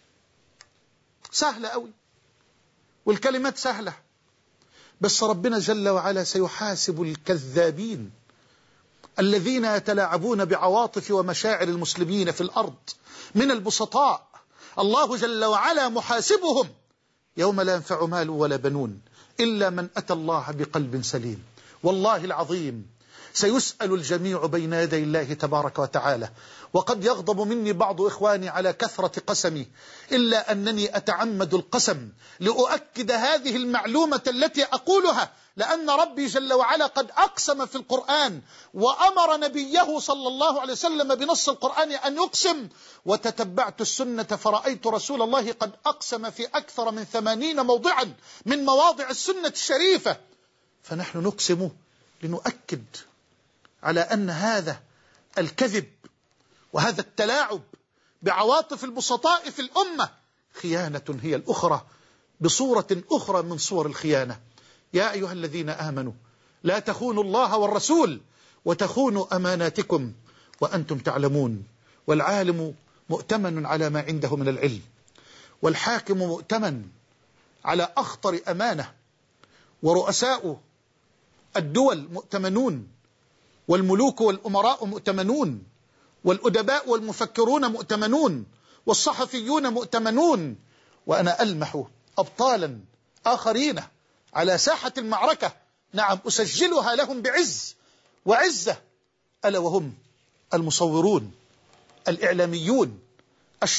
سهل قوي، والكلمات سهلة، بس ربنا جل وعلا سيحاسب الكذابين الذين يتلاعبون بعواطف ومشاعر المسلمين في الأرض من البسطاء. الله جل وعلا محاسبهم يوم لا ينفع مال ولا بنون إلا من أتى الله بقلب سليم. والله العظيم سيسأل الجميع بين يدي الله تبارك وتعالى. وقد يغضب مني بعض إخواني على كثرة قسمي، إلا أنني أتعمد القسم لأؤكد هذه المعلومة التي أقولها، لأن ربي جل وعلا قد أقسم في القرآن وأمر نبيه صلى الله عليه وسلم بنص القرآن أن يقسم. وتتبعت السنة فرأيت رسول الله قد أقسم في أكثر من ثمانين موضعا من مواضع السنة الشريفة. فنحن نقسم لنؤكد على أن هذا الكذب وهذا التلاعب بعواطف البسطاء في الأمة خيانة هي الأخرى بصورة أخرى من صور الخيانة. يا أيها الذين آمنوا لا تخونوا الله والرسول وتخونوا أماناتكم وأنتم تعلمون. والعالم مؤتمن على ما عنده من العلم، والحاكم مؤتمن على أخطر أمانة، ورؤساء الدول مؤتمنون، والملوك والأمراء مؤتمنون، والأدباء والمفكرون مؤتمنون، والصحفيون مؤتمنون. وأنا ألمح أبطالا آخرين على ساحة المعركة، نعم أسجلها لهم بعز وعزة، ألا وهم المصورون، الإعلاميون،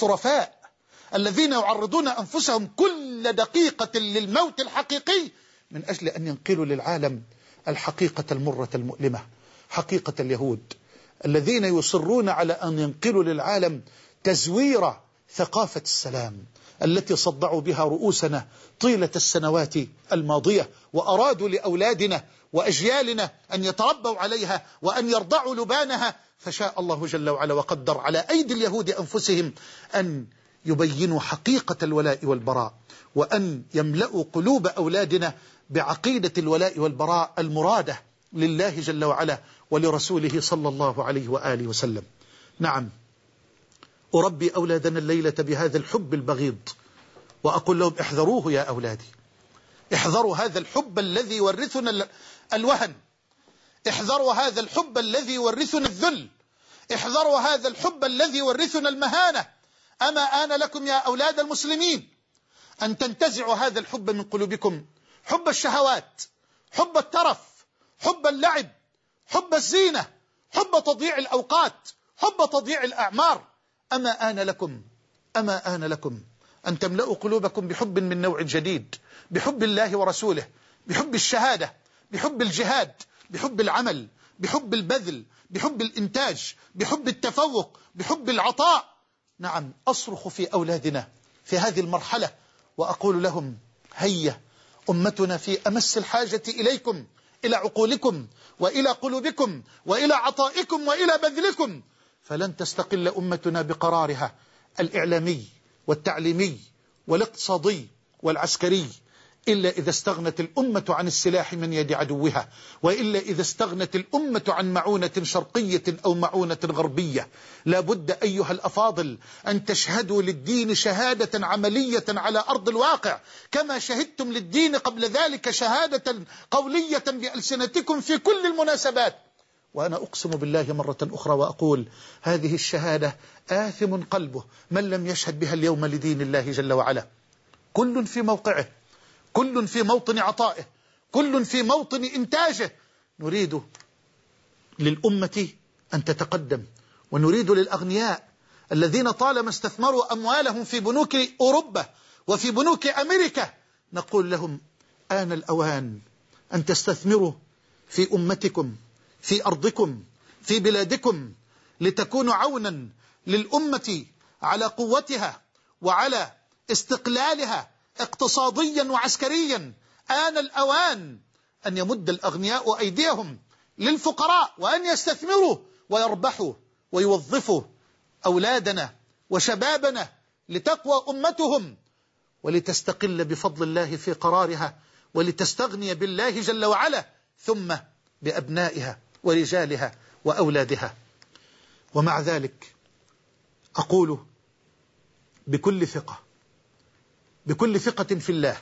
الشرفاء، الذين يعرضون أنفسهم كل دقيقة للموت الحقيقي من أجل أن ينقلوا للعالم الحقيقة المرة المؤلمة، حقيقة اليهود الذين يصرون على أن ينقلوا للعالم تزوير ثقافة السلام التي صدعوا بها رؤوسنا طيلة السنوات الماضية، وأرادوا لأولادنا وأجيالنا أن يتربوا عليها وأن يرضعوا لبانها. فشاء الله جل وعلا وقدر على أيدي اليهود أنفسهم أن يبينوا حقيقة الولاء والبراء، وأن يملأوا قلوب أولادنا بعقيدة الولاء والبراء المرادة لله جل وعلا ولرسوله صلى الله عليه وآله وسلم. نعم، أربي أولادنا الليلة بهذا الحب البغيض، وأقول لهم احذروه يا أولادي، احذروا هذا الحب الذي يورثنا الوهن، احذروا هذا الحب الذي يورثنا الذل، احذروا هذا الحب الذي يورثنا المهانة. أما آن لكم يا أولاد المسلمين أن تنتزعوا هذا الحب من قلوبكم، حب الشهوات، حب الترف، حب اللعب، حب الزينة، حب تضييع الأوقات، حب تضييع الأعمار. أما آن لكم أما آن لكم أن تملأوا قلوبكم بحب من نوع جديد، بحب الله ورسوله، بحب الشهادة، بحب الجهاد، بحب العمل، بحب البذل، بحب الإنتاج، بحب التفوق، بحب العطاء. نعم، أصرخ في أولادنا في هذه المرحلة وأقول لهم هيا، أمتنا في أمس الحاجة إليكم، إلى عقولكم وإلى قلوبكم وإلى عطائكم وإلى بذلكم. فلن تستقل أمتنا بقرارها الإعلامي والتعليمي والاقتصادي والعسكري إلا إذا استغنت الأمة عن السلاح من يد عدوها، وإلا إذا استغنت الأمة عن معونة شرقية أو معونة غربية. لا بد أيها الأفاضل أن تشهدوا للدين شهادة عملية على أرض الواقع، كما شهدتم للدين قبل ذلك شهادة قولية بألسنتكم في كل المناسبات. وأنا أقسم بالله مرة أخرى وأقول هذه الشهادة آثم قلبه من لم يشهد بها اليوم لدين الله جل وعلا. كل في موقعه، كل في موطن عطائه، كل في موطن إنتاجه. نريد للأمة أن تتقدم، ونريد للأغنياء الذين طالما استثمروا أموالهم في بنوك أوروبا وفي بنوك أمريكا، نقول لهم آن الأوان أن تستثمروا في أمتكم، في أرضكم، في بلادكم، لتكونوا عونا للأمة على قوتها وعلى استقلالها اقتصاديا وعسكريا. آن الأوان أن يمد الأغنياء أيديهم للفقراء وأن يستثمروا ويربحوا ويوظفوا أولادنا وشبابنا لتقوى أمتهم ولتستقل بفضل الله في قرارها، ولتستغني بالله جل وعلا ثم بأبنائها ورجالها وأولادها. ومع ذلك أقول بكل ثقة، بكل ثقة في الله،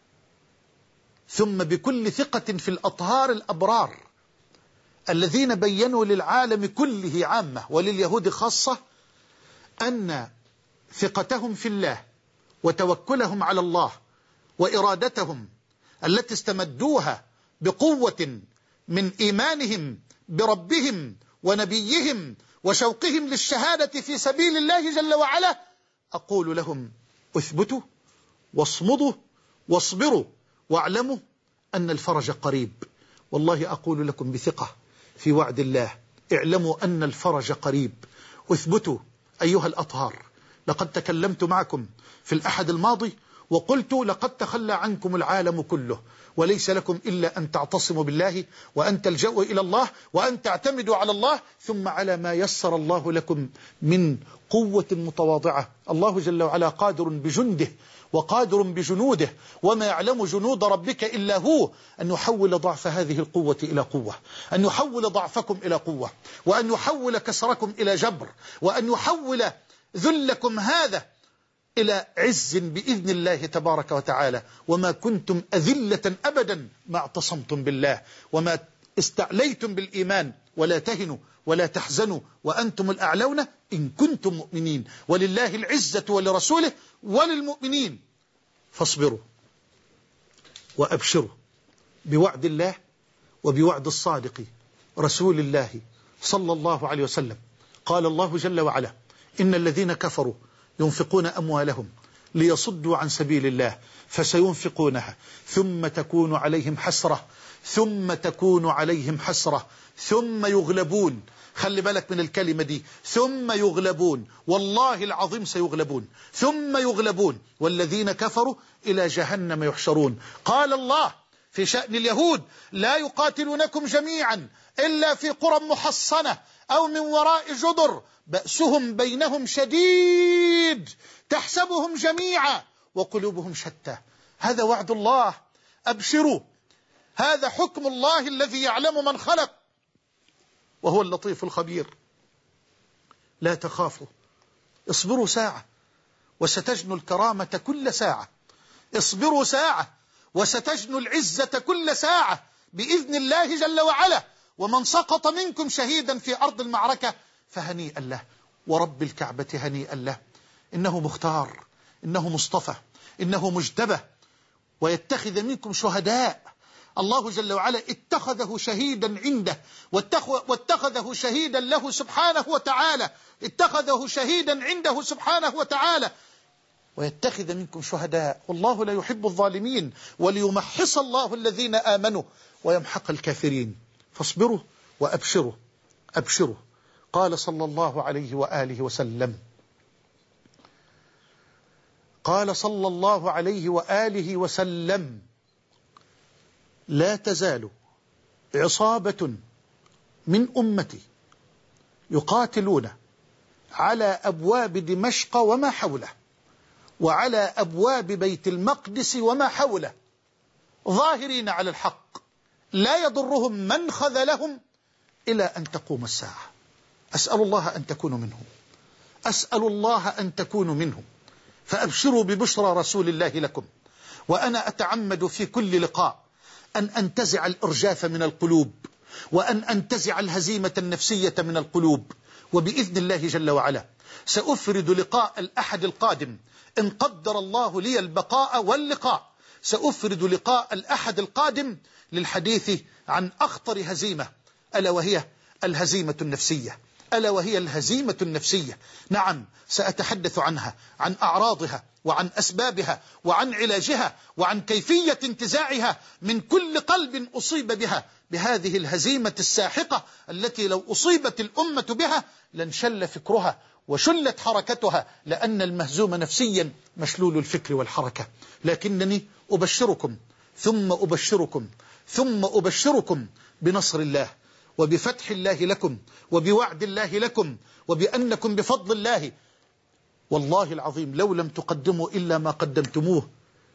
ثم بكل ثقة في الأطهار الأبرار الذين بينوا للعالم كله عامة ولليهود خاصة أن ثقتهم في الله وتوكلهم على الله وإرادتهم التي استمدوها بقوة من إيمانهم بربهم ونبيهم وشوقهم للشهادة في سبيل الله جل وعلا، أقول لهم اثبتوا واصمدوا واصبروا واعلموا أن الفرج قريب. والله أقول لكم بثقة في وعد الله، اعلموا أن الفرج قريب. اثبتوا أيها الأطهار. لقد تكلمت معكم في الأحد الماضي وقلت لقد تخلى عنكم العالم كله، وليس لكم إلا أن تعتصموا بالله وأن تلجأوا إلى الله وأن تعتمدوا على الله، ثم على ما يسر الله لكم من قوة متواضعة. الله جل وعلا قادر بجنده وقادر بجنوده، وما يعلم جنود ربك إلا هو. أن يحول ضعف هذه القوة إلى قوة، أن يحول ضعفكم إلى قوة، وأن يحول كسركم إلى جبر، وأن يحول ذلكم هذا إلى عز بإذن الله تبارك وتعالى. وما كنتم أذلة أبدا ما اعتصمتم بالله وما استعليتم بالإيمان، ولا تهنوا ولا تحزنوا وأنتم الأعلون إن كنتم مؤمنين، ولله العزة ولرسوله وللمؤمنين. فاصبروا وأبشروا بوعد الله وبوعد الصادق رسول الله صلى الله عليه وسلم. قال الله جل وعلا إن الذين كفروا ينفقون أموالهم ليصدوا عن سبيل الله فسينفقونها ثم تكون عليهم حسرة ثم تكون عليهم حسرة ثم يغلبون. خلي بالك من الكلمة دي، ثم يغلبون، والله العظيم سيغلبون، ثم يغلبون والذين كفروا إلى جهنم يحشرون. قال الله في شأن اليهود: لا يقاتلونكم جميعا إلا في قرى محصنة أو من وراء جدر بأسهم بينهم شديد تحسبهم جميعا وقلوبهم شتى. هذا وعد الله، أبشروا، هذا حكم الله الذي يعلم من خلق وهو اللطيف الخبير. لا تخافوا، اصبروا ساعة وستجنوا الكرامة كل ساعة، اصبروا ساعة وستجنوا العزة كل ساعة بإذن الله جل وعلا. ومن سقط منكم شهيدا في أرض المعركة فهنيئا له، ورب الكعبة هنيئا له، إنه مختار، إنه مصطفى، إنه مجتبى، ويتخذ منكم شهداء. الله جل وعلا اتخذه شهيدا عنده، واتخذه شهيدا له سبحانه وتعالى، اتخذه شهيدا عنده سبحانه وتعالى، ويتخذ منكم شهداء، والله لا يحب الظالمين، وليمحص الله الذين آمنوا ويمحق الكافرين. فاصبروا وأبشروا، أبشروا. قال صلى الله عليه وآله وسلم، قال صلى الله عليه وآله وسلم: لا تزال عصابة من أمتي يقاتلون على أبواب دمشق وما حوله، وعلى أبواب بيت المقدس وما حوله، ظاهرين على الحق، لا يضرهم من خذلهم إلى أن تقوم الساعة. أسأل الله أن تكونوا منهم، أسأل الله أن تكونوا منهم. فأبشروا ببشرى رسول الله لكم. وأنا أتعمد في كل لقاء أن أنتزع الإرجاف من القلوب، وأن أنتزع الهزيمة النفسية من القلوب. وبإذن الله جل وعلا سأفرد لقاء الأحد القادم إن قدر الله لي البقاء واللقاء، سأفرد لقاء الأحد القادم للحديث عن أخطر هزيمة، ألا وهي الهزيمة النفسية، ألا وهي الهزيمة النفسية. نعم، سأتحدث عنها، عن أعراضها، وعن أسبابها، وعن علاجها، وعن كيفية انتزاعها من كل قلب أصيب بها، بهذه الهزيمة الساحقة التي لو أصيبت الأمة بها لانشل فكرها وشلت حركتها، لأن المهزوم نفسيا مشلول الفكر والحركة. لكنني أبشركم ثم أبشركم ثم أبشركم بنصر الله، وبفتح الله لكم، وبوعد الله لكم، وبأنكم بفضل الله، والله العظيم لو لم تقدموا إلا ما قدمتموه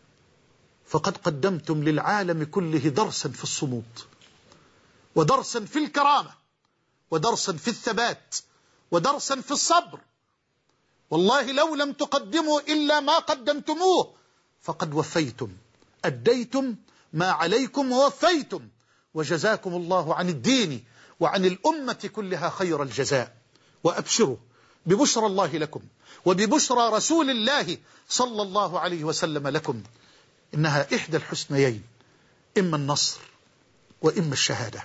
فقد قدمتم للعالم كله درسا في الصمود، ودرسا في الكرامة، ودرسا في الثبات، ودرسا في الصبر. والله لو لم تقدموا إلا ما قدمتموه فقد وفيتم، أديتم ما عليكم ووفيتم، وجزاكم الله عن الدين وعن الأمة كلها خير الجزاء. وأبشروا ببشرى الله لكم، وببشرى رسول الله صلى الله عليه وسلم لكم، إنها إحدى الحسنيين، إما النصر وإما الشهادة.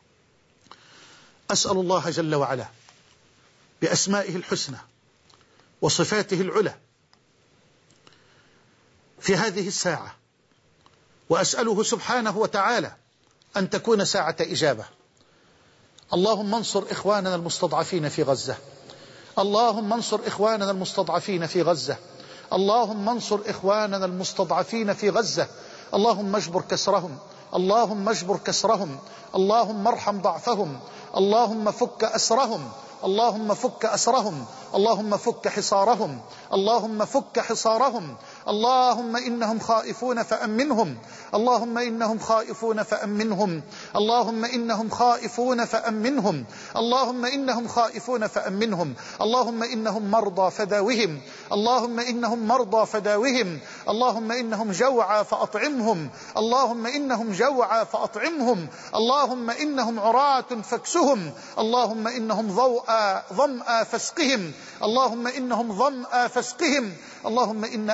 أسأل الله جل وعلا بأسمائه الحسنى وصفاته العلى في هذه الساعة، وأسأله سبحانه وتعالى أن تكون ساعة إجابة. اللهم انصر إخواننا المستضعفين في غزة، اللهم انصر إخواننا المستضعفين في غزة، اللهم انصر إخواننا المستضعفين في غزة، اللهم اجبر كسرهم، اللهم اجبر كسرهم، اللهم ارحم ضعفهم، اللهم فك أسرهم، اللهم فك أسرهم، اللهم فك حصارهم، اللهم فك حصارهم، اللهم إنهم خائفون فأمنهم، اللهم إنهم خائفون فأمنهم، اللهم إنهم خائفون فأمنهم، اللهم إنهم خائفون فأمنهم، اللهم إنهم مرضى فداوهم، اللهم إنهم مرضى فداوهم، اللهم إنهم جوعى فأطعمهم، اللهم إنهم جوعى فأطعمهم، اللهم إنهم عراة فاكسهم، اللهم إنهم ضوءا ظمأ فاسقهم، اللهم إنهم ظمأ فاسقهم، اللهم إن أهل الأرض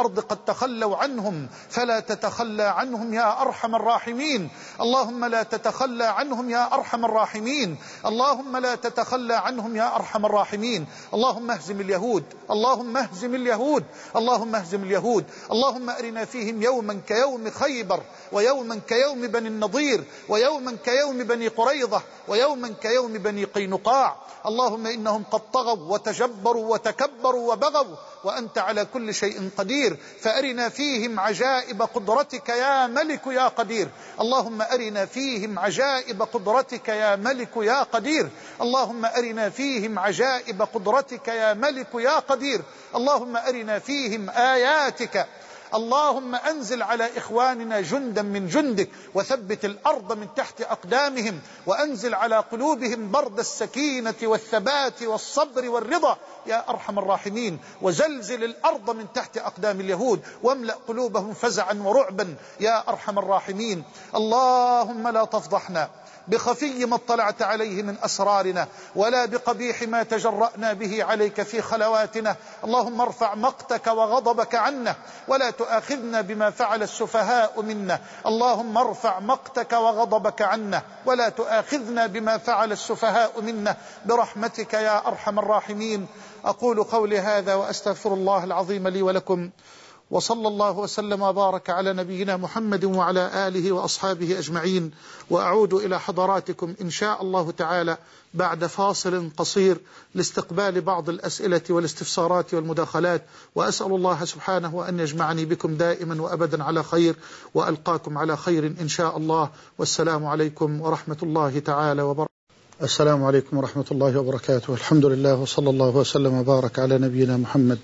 الأرض قد تخلوا عنهم فلا تتخلى عنهم يا أرحم الراحمين. اللهم لا تتخلى عنهم يا أرحم الراحمين. اللهم لا تتخلى عنهم يا أرحم الراحمين. اللهم اهزم اليهود، اللهم اهزم اليهود، اللهم اهزم اليهود. اللهم أرنا فيهم يوما كيوم خيبر، ويوما كيوم بني النضير، ويوما كيوم بني قريظة، ويوما كيوم بني قينقاع. اللهم إنهم قد طغوا وتجبروا وتكبروا وبغوا، وأنت على كل شيء قدير، فأرنا فيهم عجائب قدرتك يا ملك يا قدير. اللهم أرنا فيهم عجائب قدرتك يا ملك يا قدير. اللهم أرنا فيهم عجائب قدرتك يا ملك يا قدير. اللهم أرنا فيهم آياتك. اللهم أنزل على إخواننا جندا من جندك، وثبت الأرض من تحت أقدامهم، وأنزل على قلوبهم برد السكينة والثبات والصبر والرضا يا أرحم الراحمين. وزلزل الأرض من تحت أقدام اليهود، واملأ قلوبهم فزعا ورعبا يا أرحم الراحمين. اللهم لا تفضحنا بخفي ما اطلعت عليه من أسرارنا، ولا بقبيح ما تجرأنا به عليك في خلواتنا. اللهم ارفع مقتك وغضبك عنا، ولا تؤاخذنا بما فعل السفهاء منا. اللهم ارفع مقتك وغضبك عنا، ولا تؤاخذنا بما فعل السفهاء منا، برحمتك يا أرحم الراحمين. أقول قولي هذا وأستغفر الله العظيم لي ولكم، وصلى الله وسلم وبارك على نبينا محمد وعلى آله وأصحابه أجمعين. وأعود إلى حضراتكم إن شاء الله تعالى بعد فاصل قصير لاستقبال بعض الأسئلة والاستفسارات والمداخلات، وأسأل الله سبحانه أن يجمعني بكم دائما وأبدا على خير، وألقاكم على خير إن شاء الله. والسلام عليكم ورحمة الله تعالى وبركاته. السلام عليكم ورحمة الله وبركاته. الحمد لله، وصلى الله وسلم وبارك على نبينا محمد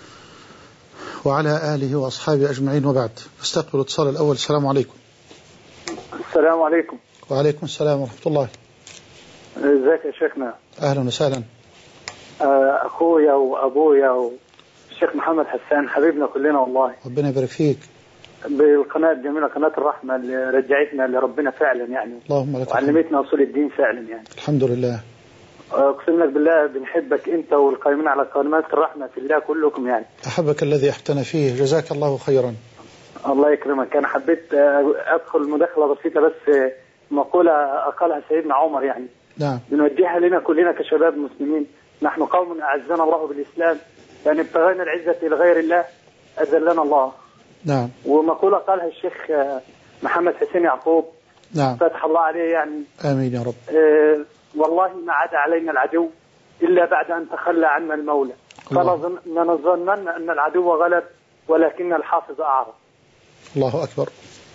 وعلى آله وأصحابه أجمعين، وبعد. استقبل الاتصال الأول. السلام عليكم. السلام عليكم. وعليكم السلام ورحمة الله. ازيك يا شيخنا؟ أهلا وسهلا. أخويا وأبويا والشيخ محمد حسان حبيبنا كلنا والله. ربنا يبارك فيك. بالقناة الجميلة قناة الرحمة اللي رجعتنا لربنا فعلا يعني، اللهم لك وعلمتنا أصول الدين فعلا يعني. الحمد لله. أقسم لك بالله بنحبك أنت والقائمين على قناة الرحمة في الله كلكم يعني. أحبك الذي أحبتنا فيه، جزاك الله خيرا. الله يكرمك. أنا حبيت أدخل مداخلة بسيطة بس مقولة أقالها سيدنا عمر يعني. نعم. بنوجهها لنا كلنا كشباب مسلمين. نحن قوم أعزنا الله بالإسلام، يعني ابتغينا العزة لغير الله أذلنا الله. نعم. ومقولة قالها الشيخ محمد حسين يعقوب. نعم. فتح الله عليه يعني. آمين يا رب. آه والله ما عاد علينا العدو إلا بعد أن تخلى عنا المولى، فلنظنن أن العدو غلب ولكن الحافظ أعرض. الله أكبر.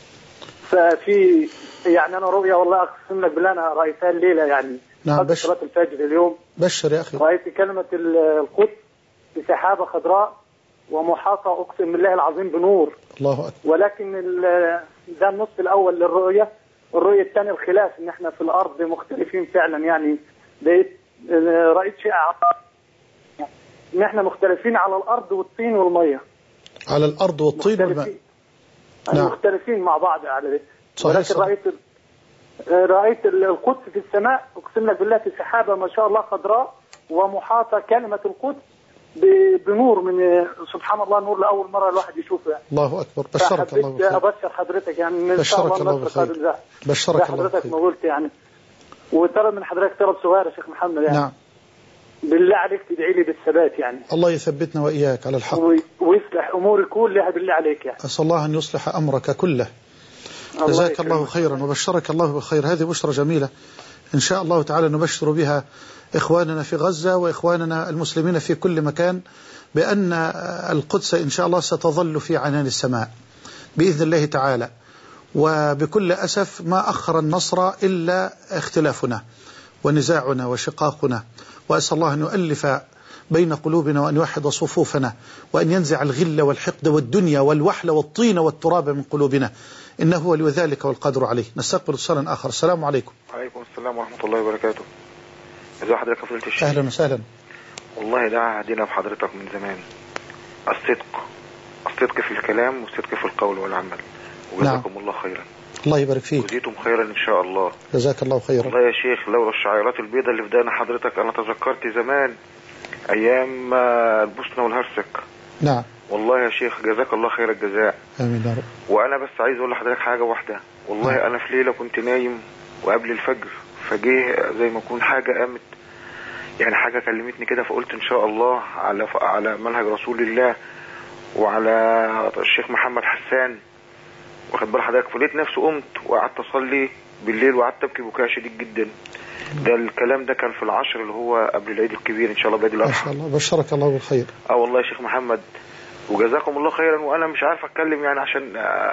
ففي يعني أنا رؤيا والله أقسم لك بالله أنا رأيتها الليلة يعني. نعم. قبل صلاة الفجر اليوم. بشر يا أخي. رأيت كلمة القدس بسحابة خضراء ومحاطة أقسم بالله العظيم بنور. الله أكبر. ولكن ده النصف الأول للرؤية. الرؤية الثانية الخلاف إن إحنا في الأرض مختلفين فعلا يعني. بقيت رأيت شيء إن إحنا مختلفين على الأرض والطين والمية. على الأرض والطين والماء. نعم. مختلفين مع بعض على ده. صحيح. ولكن صحيح. رأيت رأيت القدس في السماء أقسم لك بالله في سحابة ما شاء الله خضراء ومحاطة كلمة القدس بنور من سبحان الله، نور لأول مرة الواحد يشوفه يعني. الله أكبر. بشرك الله بخير. أبشر حضرتك يعني إن شاء الله بخير. بشرك الله حضرتك ما قلت يعني. وطلب من حضرتك طلب صغير يا شيخ محمد يعني. نعم. بالله عليك تدعي لي بالثبات يعني. الله يثبتنا وإياك على الحق ويصلح أموري كلها بالله عليك يعني. أسأل الله أن يصلح أمرك كله. جزاك الله خيرا وبشرك الله بالخير. هذه بشرى جميلة إن شاء الله تعالى نبشر بها إخواننا في غزة وإخواننا المسلمين في كل مكان بأن القدس إن شاء الله ستظل في عنان السماء بإذن الله تعالى. وبكل أسف ما أخر النصر إلا اختلافنا ونزاعنا وشقاقنا، وأسأل الله أن يؤلف بين قلوبنا وأن يوحد صفوفنا وأن ينزع الغل والحقد والدنيا والوحل والطين والتراب من قلوبنا، إنه ولي ذلك والقادر عليه. نستقبل اتصالا آخر. السلام عليكم. وعليكم السلام ورحمة الله وبركاته. ازي حضرتك يا فضيلة الشيخ؟ أهلا وسهلا. والله ده عهدنا بحضرتك من زمان، الصدق الصدق في الكلام والصدق في القول والعمل، وجزاكم نعم. الله خيرا. الله يبارك فيك. وزيتم خيرا إن شاء الله. جزاك الله خيرا. والله يا شيخ لولا الشعيرات البيضاء اللي في دقن حضرتك أنا تذكرت زمان أيام البوسنة والهرسك. نعم. والله يا شيخ جزاك الله خير الجزاء. امين يا رب. وانا بس عايز اقول لحضرتك حاجه واحده، والله آه. انا في ليله كنت نايم وقبل الفجر فجيه زي ما يكون حاجه قامت، يعني حاجه كلمتني كده، فقلت ان شاء الله على على منهج رسول الله وعلى الشيخ محمد حسان، واخد بال حضرتك، فلقيت نفسي قمت وقعدت اصلي بالليل وقعدت ابكي بكاء شديد جدا. ده الكلام ده كان في العشر اللي هو قبل العيد الكبير ان شاء الله بعيد الاضحى. ما شاء الله، بشرك الله بالخير. اه والله يا شيخ محمد وجزاكم الله خيرا. وانا مش عارف اتكلم يعني عشان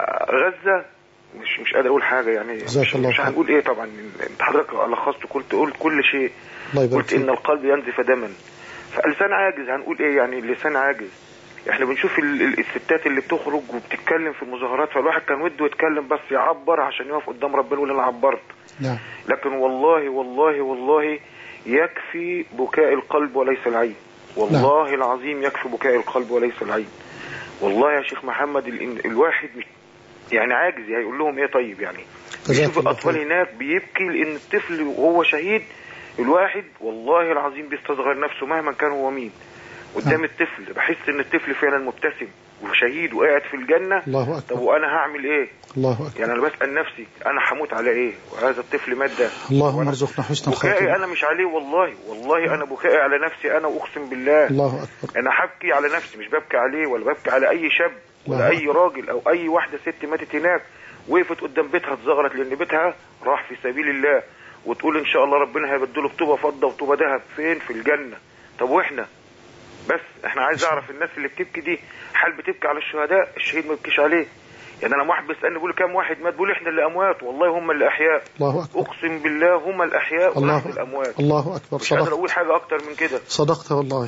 غزه مش مش قادر اقول حاجه يعني، مش, مش هنقول ايه طبعا. انت حضرتك لخصت قلت قلت كل شيء، قلت ان القلب ينزف دما، فاللسان عاجز، هنقول ايه يعني، اللسان عاجز. احنا بنشوف الستات اللي بتخرج وبتتكلم في المظاهرات، فالواحد كان وده يتكلم بس يعبر عشان يقف قدام ربنا يقول انا عبرت. نعم. لكن والله والله والله يكفي بكاء القلب وليس العين، والله نعم. العظيم يكفي بكاء القلب وليس العين. والله يا شيخ محمد ال... الواحد يعني عاجز، هيقول لهم ايه طيب يعني. بيشوف الاطفال هناك بيبكي لان الطفل وهو شهيد، الواحد والله العظيم بيستصغر نفسه مهما كان هو مين قدام الطفل. بحس ان الطفل فعلا مبتسم وشهيد وقاعد في الجنة. الله أكبر. طب وانا هعمل ايه؟ الله أكبر. يعني انا بسأل نفسي انا هموت على ايه وهذا الطفل مات ده؟ اللهم ارزقنا حسن الخاتمة. بكائي انا مش عليه والله، والله انا بكائي على نفسي انا، واقسم بالله. الله أكبر. انا حبكي على نفسي، مش ببكي عليه ولا ببكي على اي شاب ولا اي راجل او اي واحدة ست ماتت هناك وقفت قدام بيتها اتزغرت لان بيتها راح في سبيل الله، وتقول ان شاء الله ربنا هيبدله بطوبة فضة وطوبة ذهب فين؟ في الجنة. طب واحنا بس احنا عايز اعرف الناس اللي بتبكي دي هل بتبكي على الشهداء؟ الشهيد ما بيبكيش عليه. يعني انا واحد بيسالني بيقول كام واحد مات، بيقول احنا اللي اموات، والله هم اللي احياء. الله اكبر. اقسم بالله هم الاحياء ونحن الاموات. الله اكبر. مش قادر اقول حاجه اكتر من كده. صدقت والله.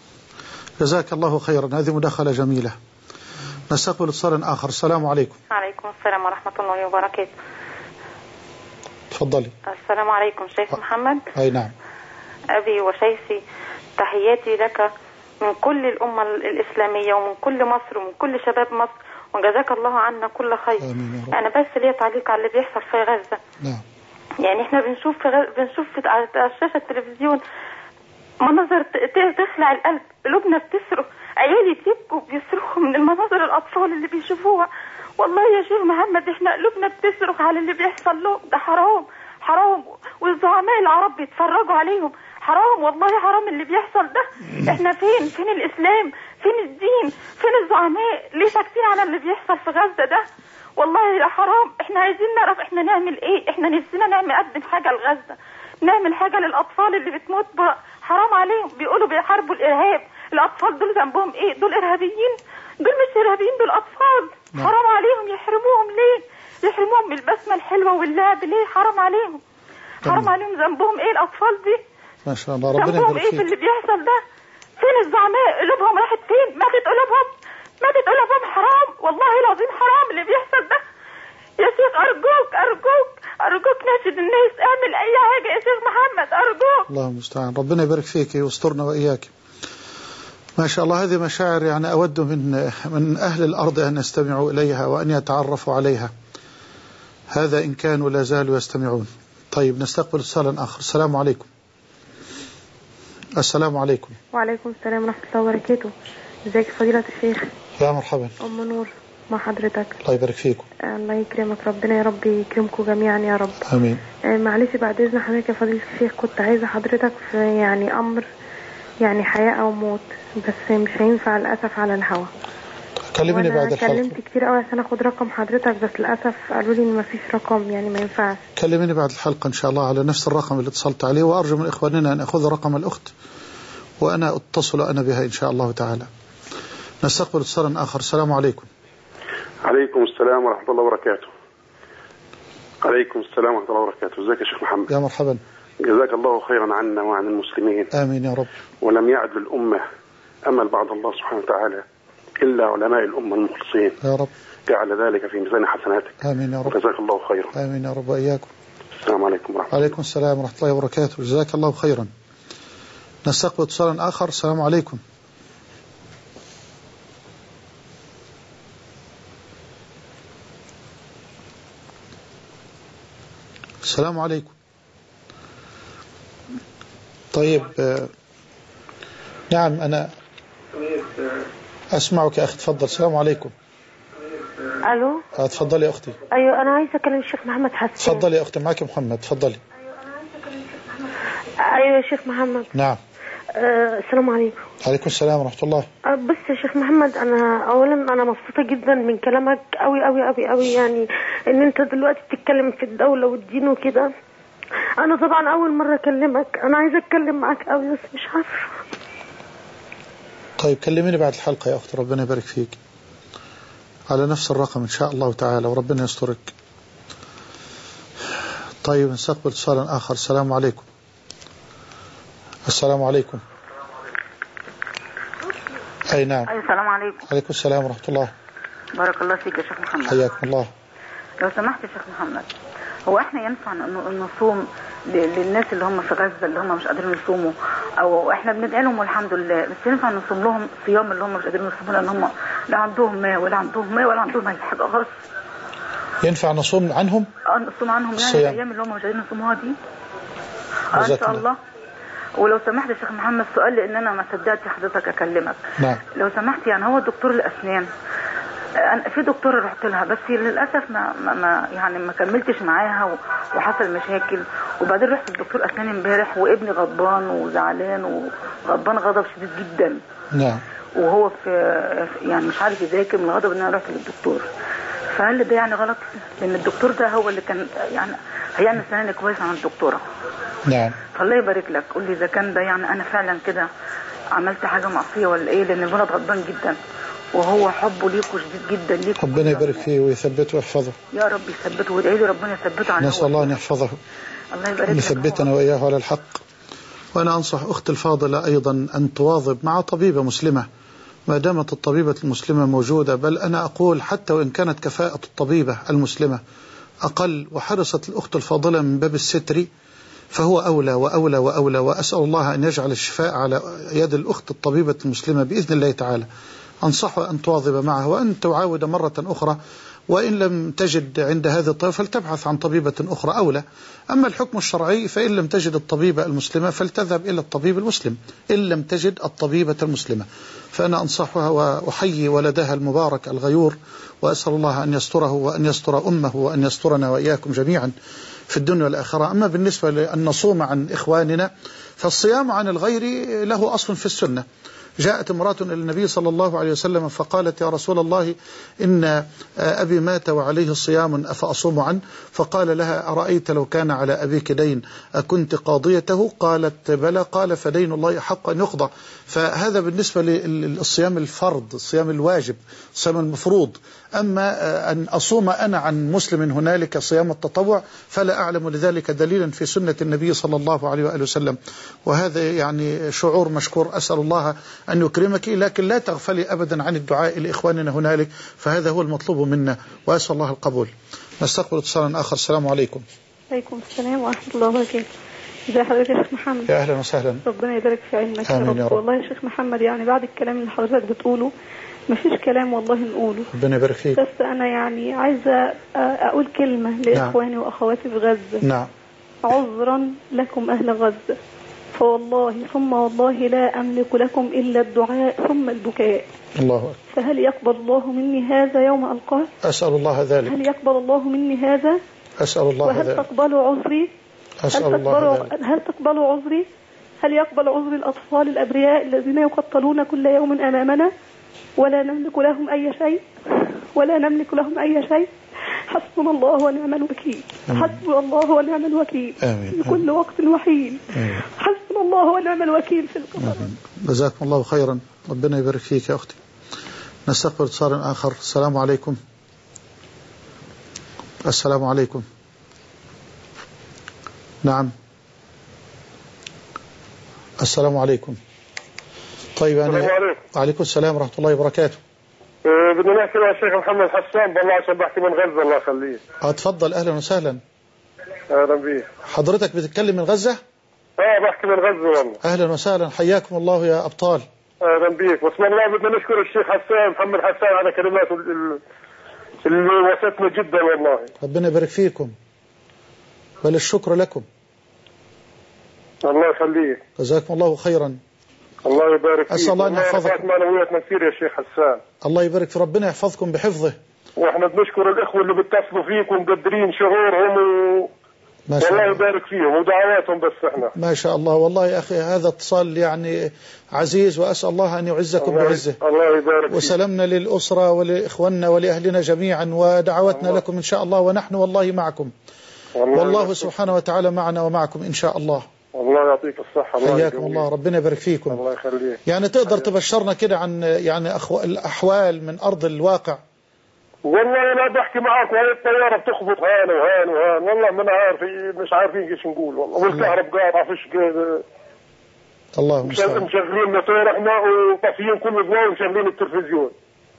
جزاك الله خيرا، هذه مداخله جميله. نستقبل اتصال اخر. السلام عليكم. وعليكم السلام ورحمه الله وبركاته. تفضلي. السلام عليكم شيخ محمد. اي نعم. ابي وشيخي تحياتي لك من كل الأمة الإسلامية ومن كل مصر ومن كل شباب مصر، وجزاك الله عنا كل خير. أنا بس ليا تعليق على اللي بيحصل في غزة. نعم. يعني إحنا بنشوف في غز... بنشوف في على شاشة التلفزيون مناظر تخلع القلب، قلوبنا بتصرخ، عيالي يبكوا بيصرخوا من المناظر الأطفال اللي بيشوفوها. والله يا شيخ محمد إحنا قلوبنا بتصرخ على اللي بيحصل لهم، ده حرام حرام، والزعماء العرب بيتفرجوا عليهم، حرام والله حرام اللي بيحصل ده. احنا فين فين الاسلام، فين الدين، فين الزعماء؟ ليه ساكتين على اللي بيحصل في غزة ده؟ والله يا حرام. احنا عايزين نعرف احنا نعمل ايه، احنا نفسنا نعمل نقدم حاجة لغزة، نعمل حاجة للاطفال اللي بتموت بقى. حرام عليهم، بيقولوا بيحاربوا الارهاب، الاطفال دول ذنبهم ايه؟ دول ارهابيين؟ دول مش ارهابيين، دول اطفال. حرام عليهم، يحرموهم ليه؟ يحرموهم من البسمة الحلوة واللعب ليه؟ حرام عليهم، حرام عليهم. ذنبهم ايه الاطفال دي؟ ما شاء الله ربنا يبارك فيك. ايه في اللي بيحصل ده؟ فين الزعماء؟ قلوبهم راحت فين؟ ماتت قلوبهم، ماتت قلوبهم. حرام والله العظيم، حرام اللي بيحصل ده. يا شيخ ارجوك ارجوك ارجوك ناشد الناس، اعمل اي حاجه يا شيخ محمد ارجوك. الله المستعان، ربنا يبارك فيك ويسترنا واياك. ما شاء الله، هذه مشاعر يعني اود من من اهل الارض ان يستمعوا اليها وان يتعرفوا عليها، هذا ان كانوا لا زالوا يستمعون. طيب نستقبل اتصالا اخر. السلام عليكم. السلام عليكم. وعليكم السلام ورحمة الله وبركاته. ازيك فضيلة الشيخ؟ يا مرحبا. أم نور مع حضرتك. الله يبارك فيكم. الله يكرمك، ربنا يا رب يكرمكم جميعا يا رب. امين. آه معلش بعد اذن حضرتك يا فضيلة الشيخ، كنت عايزة حضرتك في يعني امر يعني حياة او موت، بس مش هينفع للاسف على الهوا. كلميني بعد الحلقة. كلمت كتير قوي عشان اخد رقم حضرتك، بس للاسف قالوا لي ان مفيش رقم، يعني ما ينفعش. كلميني بعد الحلقة ان شاء الله على نفس الرقم اللي اتصلت عليه، وارجو من اخواننا ان اخذ رقم الاخت وانا اتصل انا بها ان شاء الله تعالى. نستقبل اتصالا اخر. السلام عليكم. عليكم السلام ورحمة الله وبركاته. عليكم السلام ورحمة الله وبركاته. ازيك يا شيخ محمد؟ يا مرحبا. جزاك الله خيرا عنا وعن المسلمين. آمين يا رب. ولم يعد للأمة أمل بعد الله سبحانه وتعالى إلا علماء الأمة المخلصين يا رب، جعل ذلك في ميزان حسناتك. آمين يا رب. جزاك الله خيرا. آمين يا رب وإياكم. السلام عليكم ورحمة الله. عليكم السلام ورحمة الله وبركاته. جزاك الله خيرا. نستقبل اتصالا آخر. السلام عليكم. السلام عليكم. طيب، نعم أنا أسمعك يا أخي، تفضل. السلام عليكم. الو. تفضلي يا أختي. ايوه انا عايزه اكلم الشيخ محمد حسان. تفضلي يا أختي، معك محمد، تفضلي. ايوه يا شيخ محمد. نعم. آه السلام عليكم. عليكم السلام ورحمة الله. آه بس يا شيخ محمد، انا اولا انا مبسوطه جدا من كلامك قوي قوي قوي قوي، يعني ان انت دلوقتي بتتكلم في الدوله والدين وكده. انا طبعا اول مره اكلمك، انا عايزه اتكلم معاك قوي بس مش عارفه. طيب كلميني بعد الحلقة يا أختي، ربنا يبارك فيك، على نفس الرقم إن شاء الله تعالى، وربنا يسترك. طيب نستقبل اتصالا آخر. السلام عليكم. السلام عليكم. أي نعم. أي السلام عليكم. عليكم السلام ورحمة الله. بارك الله فيك يا شيخ محمد. حياكم الله. لو سمحت يا شيخ محمد، هو احنا ينفع نصوم للناس اللي هم في غزة اللي هم مش قادرين يصوموا، او احنا بندعي لهم والحمد لله، بس ينفع نصوم لهم صيام اللي هم مش قادرين يصوموا لان هم لا عندهم ماء ولا عندهم ماء ولا عندهم اي حاجه خالص؟ ينفع نصوم عنهم؟ اه نصوم عنهم يعني الصيام. الايام اللي هم مش قادرين يصوموها دي. اه ان شاء الله. ولو سمحت يا شيخ محمد سؤال، لان انا ما صدقت حضرتك اكلمك. نعم. لو سمحت، يعني هو دكتور الاسنان، أنا في دكتورة رحت لها بس للأسف ما, ما يعني ما كملتش معاها وحصل مشاكل، وبعدين رحت للدكتور أسنان امبارح وابني غضبان وزعلان وغضبان غضب شديد جدا. نعم. وهو في يعني مش عارف يذاكر من غضب ان انا رحت للدكتور. فهل ده يعني غلط؟ لان الدكتور ده هو اللي كان يعني هيعمل سناني كويس عن الدكتورة. نعم. فالله يبارك لك، قول لي اذا كان ده يعني انا فعلا كده عملت حاجة معصية ولا ايه، لان الولد غضبان جدا وهو حبه ليكوا شديد جدا ليكوا. ربنا يبارك فيه ويثبته ويحفظه. يا رب يثبته، وادعي له ربنا يثبته على نسأل الله أن يحفظه. الله يبارك له ويثبتنا وإياه على الحق. وأنا أنصح أخت الفاضلة أيضا أن تواظب مع طبيبة مسلمة ما دامت الطبيبة المسلمة موجودة، بل أنا أقول حتى وإن كانت كفاءة الطبيبة المسلمة أقل وحرصت الأخت الفاضلة من باب الستر، فهو أولى وأولى وأولى. وأسأل الله أن يجعل الشفاء على يد الأخت الطبيبة المسلمة بإذن الله تعالى. أنصحه أن تواظب معه وأن تعاود مرة أخرى، وإن لم تجد عند هذه الطبيبة فلتبحث عن طبيبة أخرى أولى. أما الحكم الشرعي فإن لم تجد الطبيبة المسلمة فلتذهب إلى الطبيب المسلم إن لم تجد الطبيبة المسلمة. فأنا أنصحها وأحيي ولدها المبارك الغيور، وأسأل الله أن يستره وأن يستر أمه وأن يسترنا وإياكم جميعا في الدنيا والآخرة. أما بالنسبة لأن نصوم عن إخواننا فالصيام عن الغير له أصل في السنة. جاءت امرأة إلى النبي صلى الله عليه وسلم فقالت: يا رسول الله إن أبي مات وعليه صيام أفأصوم عنه؟ فقال لها: أرأيت لو كان على أبيك دين أكنت قاضيته؟ قالت: بلى. قال: فدين الله حق أن يقضى. فهذا بالنسبة للصيام الفرض، الصيام الواجب، الصيام المفروض. أما أن أصوم أنا عن مسلم هنالك صيام التطوع فلا أعلم لذلك دليلا في سنة النبي صلى الله عليه وآله وسلم، وهذا يعني شعور مشكور. أسأل الله أن يكرمك، لكن لا تغفلي أبدا عن الدعاء لإخواننا هنالك، فهذا هو المطلوب منا، وأسأل الله القبول. نستقبل اتصالا آخر. السلام عليكم. عليكم السلام ورحمة الله وبركاته. ازي حضرتك يا شيخ محمد؟ يا أهلا وسهلا. ربنا يبارك في علمك. آمين يا رب. والله يا شيخ محمد يعني بعد الكلام اللي حضرتك بتقوله مفيش كلام والله نقوله. ربنا يبارك فيك. بس أنا يعني عايزة أقول كلمة لإخواني نعم. وأخواتي في غزة. نعم. عذرا لكم أهل غزة، فوالله ثم والله لا أملك لكم إلا الدعاء ثم البكاء. الله أكبر. فهل يقبل الله مني هذا يوم ألقاه؟ أسأل الله ذلك. هل يقبل الله مني هذا؟ أسأل الله وهل ذلك. تقبلوا عذري؟ أسأل هل الله تقبلوا ذلك. هل تقبلوا عذري؟ هل يقبل عذر الأطفال الأبرياء الذين يقتلون كل يوم أمامنا ولا نملك لهم أي شيء ولا نملك لهم أي شيء؟ حسبنا الله ونعم الوكيل. حسبنا الله ونعم الوكيل. آمين. في كل وقت وحين. آمين. حسبنا الله ونعم الوكيل في القبر. جزاكم الله خيرا، ربنا يبارك فيك يا أختي. نستقبل اتصال آخر. السلام عليكم. السلام عليكم. نعم. السلام عليكم. طيب أنا السلام عليكم. وعليكم السلام ورحمة الله وبركاته. أه بدنا نحكي مع الشيخ محمد حسان، بالله عشان بحكي من غزة. الله يخليه. اتفضل. أهلا وسهلا. أهلا بيه. حضرتك بتتكلم من غزة؟ اه بحكي من غزة والله. أهلا وسهلا، حياكم الله يا أبطال. أهلا بيك. بسم الله، بدنا نشكر الشيخ حسان محمد حسان على كلماته اللي وصلتنا جدا والله. ربنا يبارك فيكم، بل الشكر لكم. الله يخليك. جزاكم الله خيرا. الله يبارك فيك. أسأل الله أن يحفظكم. معنوياتنا كثير يا شيخ حسان. الله يبارك في ربنا يحفظكم بحفظه. واحنا بنشكر الإخوة اللي بيتصلوا فيكم ومقدرين شعورهم و... والله يبارك فيهم ودعواتهم. بس احنا ما شاء الله والله يا أخي هذا اتصال يعني عزيز، وأسأل الله أن يعزكم الله بعزه. الله يبارك فيك. وسلامنا للأسرة ولإخواننا ولأهلنا جميعا، ودعواتنا الله. لكم إن شاء الله، ونحن والله معكم. والله, والله سبحانه وتعالى معنا ومعكم إن شاء الله. الله يعطيك الصحة. حياكم الله، ربنا يبارك فيكم. الله يخليك. يعني تقدر تبشرنا كده عن يعني أخو... الأحوال من أرض الواقع؟ والله انا بحكي معاك وهي الطياره بتخبط هان وهان وهان، والله ما عارف مش عارفين ايش نقول والله. والكهرب قاطعه فيش كده. الله المستعان. مشغلين موتور احنا وطافيين كل ضوء ومشغلين التلفزيون.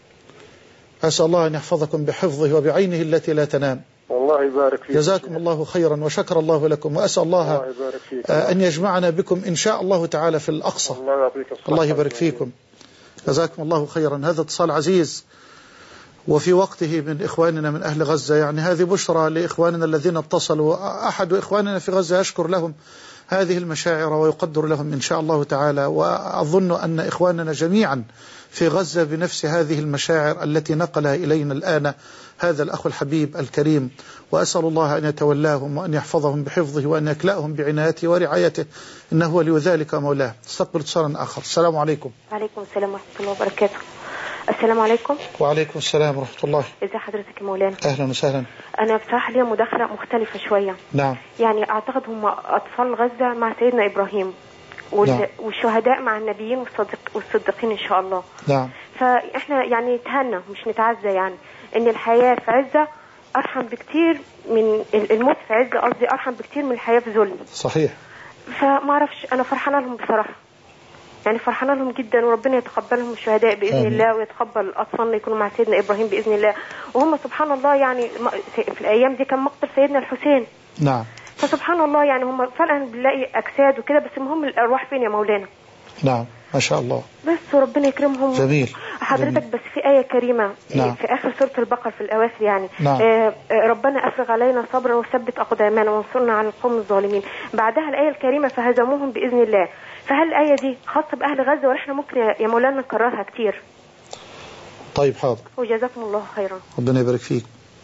اسال الله ان يحفظكم بحفظه وبعينه التي لا تنام. الله يبارك فيك. جزاكم الله خيرا وشكر الله لكم، واسال الله, الله يبارك فيك. ان يجمعنا بكم ان شاء الله تعالى في الاقصى. الله يعطيك الصحة. الله يبارك فيكم. جزاكم الله خيرا. هذا اتصال عزيز وفي وقته من إخواننا من أهل غزة، يعني هذه بشرى لإخواننا الذين اتصلوا. أحد إخواننا في غزة يشكر لهم هذه المشاعر ويقدر لهم إن شاء الله تعالى، وأظن أن إخواننا جميعا في غزة بنفس هذه المشاعر التي نقلها إلينا الآن هذا الأخ الحبيب الكريم، وأسأل الله أن يتولاهم وأن يحفظهم بحفظه وأن يكلأهم بعنايته ورعايته، إنه ولي ذلك مولاه. استقبل اتصالا آخر. السلام عليكم. وعليكم السلام ورحمة الله وبركاته. السلام عليكم. وعليكم السلام ورحمة الله. ازي حضرتك يا مولانا؟ أهلا وسهلا. أنا بصراحة ليا مداخلة مختلفة شوية. نعم. يعني أعتقد هم أطفال غزة مع سيدنا إبراهيم نعم. والشهداء مع النبيين والصدق والصديقين إن شاء الله. نعم. فإحنا يعني نتهنى مش نتعزى، يعني إن الحياة في عزة أرحم بكتير من الموت في عزة، قصدي أرحم بكتير من الحياة في ذل. صحيح. فما أعرفش، أنا فرحانة لهم بصراحة، يعني فرحانة لهم جدا، وربنا يتقبلهم الشهداء بإذن آمين. الله، ويتقبل الأطفال اللي يكونوا مع سيدنا إبراهيم بإذن الله. وهم سبحان الله يعني في الأيام دي كان مقتل سيدنا الحسين. نعم. فسبحان الله يعني هم فعلا بنلاقي أجساد وكده، بس المهم الأرواح فين يا مولانا. نعم ما شاء الله. بس وربنا يكرمهم. جميل. حضرتك جميل. بس في آية كريمة نعم. في آخر سورة البقرة في الأواخر يعني نعم. آه ربنا أفرغ علينا صبرا وثبت أقدامنا وانصرنا على القوم الظالمين. بعدها الآية الكريمة فهزموهم بإذن الله. فهل الآية دي خاصة بأهل غزة ولا احنا ممكن يا مولانا نكررها كتير؟ طيب حاضر. وجزاكم الله خيرا. ربنا يبارك فيك.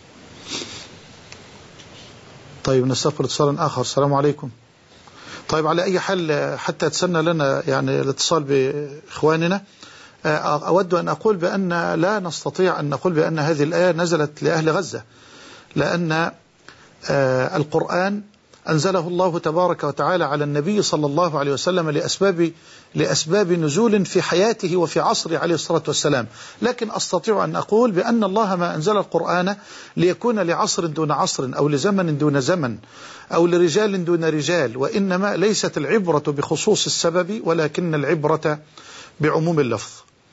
طيب نستقبل اتصالا آخر. السلام عليكم. طيب على أي حال حتى تسنى لنا يعني الاتصال بإخواننا، أود أن أقول بأن لا نستطيع أن نقول بأن هذه الآية نزلت لأهل غزة، لأن القرآن أنزله الله تبارك وتعالى على النبي صلى الله عليه وسلم لأسباب لأسباب نزول في حياته وفي عصره عليه الصلاة والسلام. لكن أستطيع أن أقول بأن الله ما أنزل القرآن ليكون لعصر دون عصر أو لزمن دون زمن أو لرجال دون رجال، وإنما ليست العبرة بخصوص السبب ولكن العبرة بعموم اللفظ.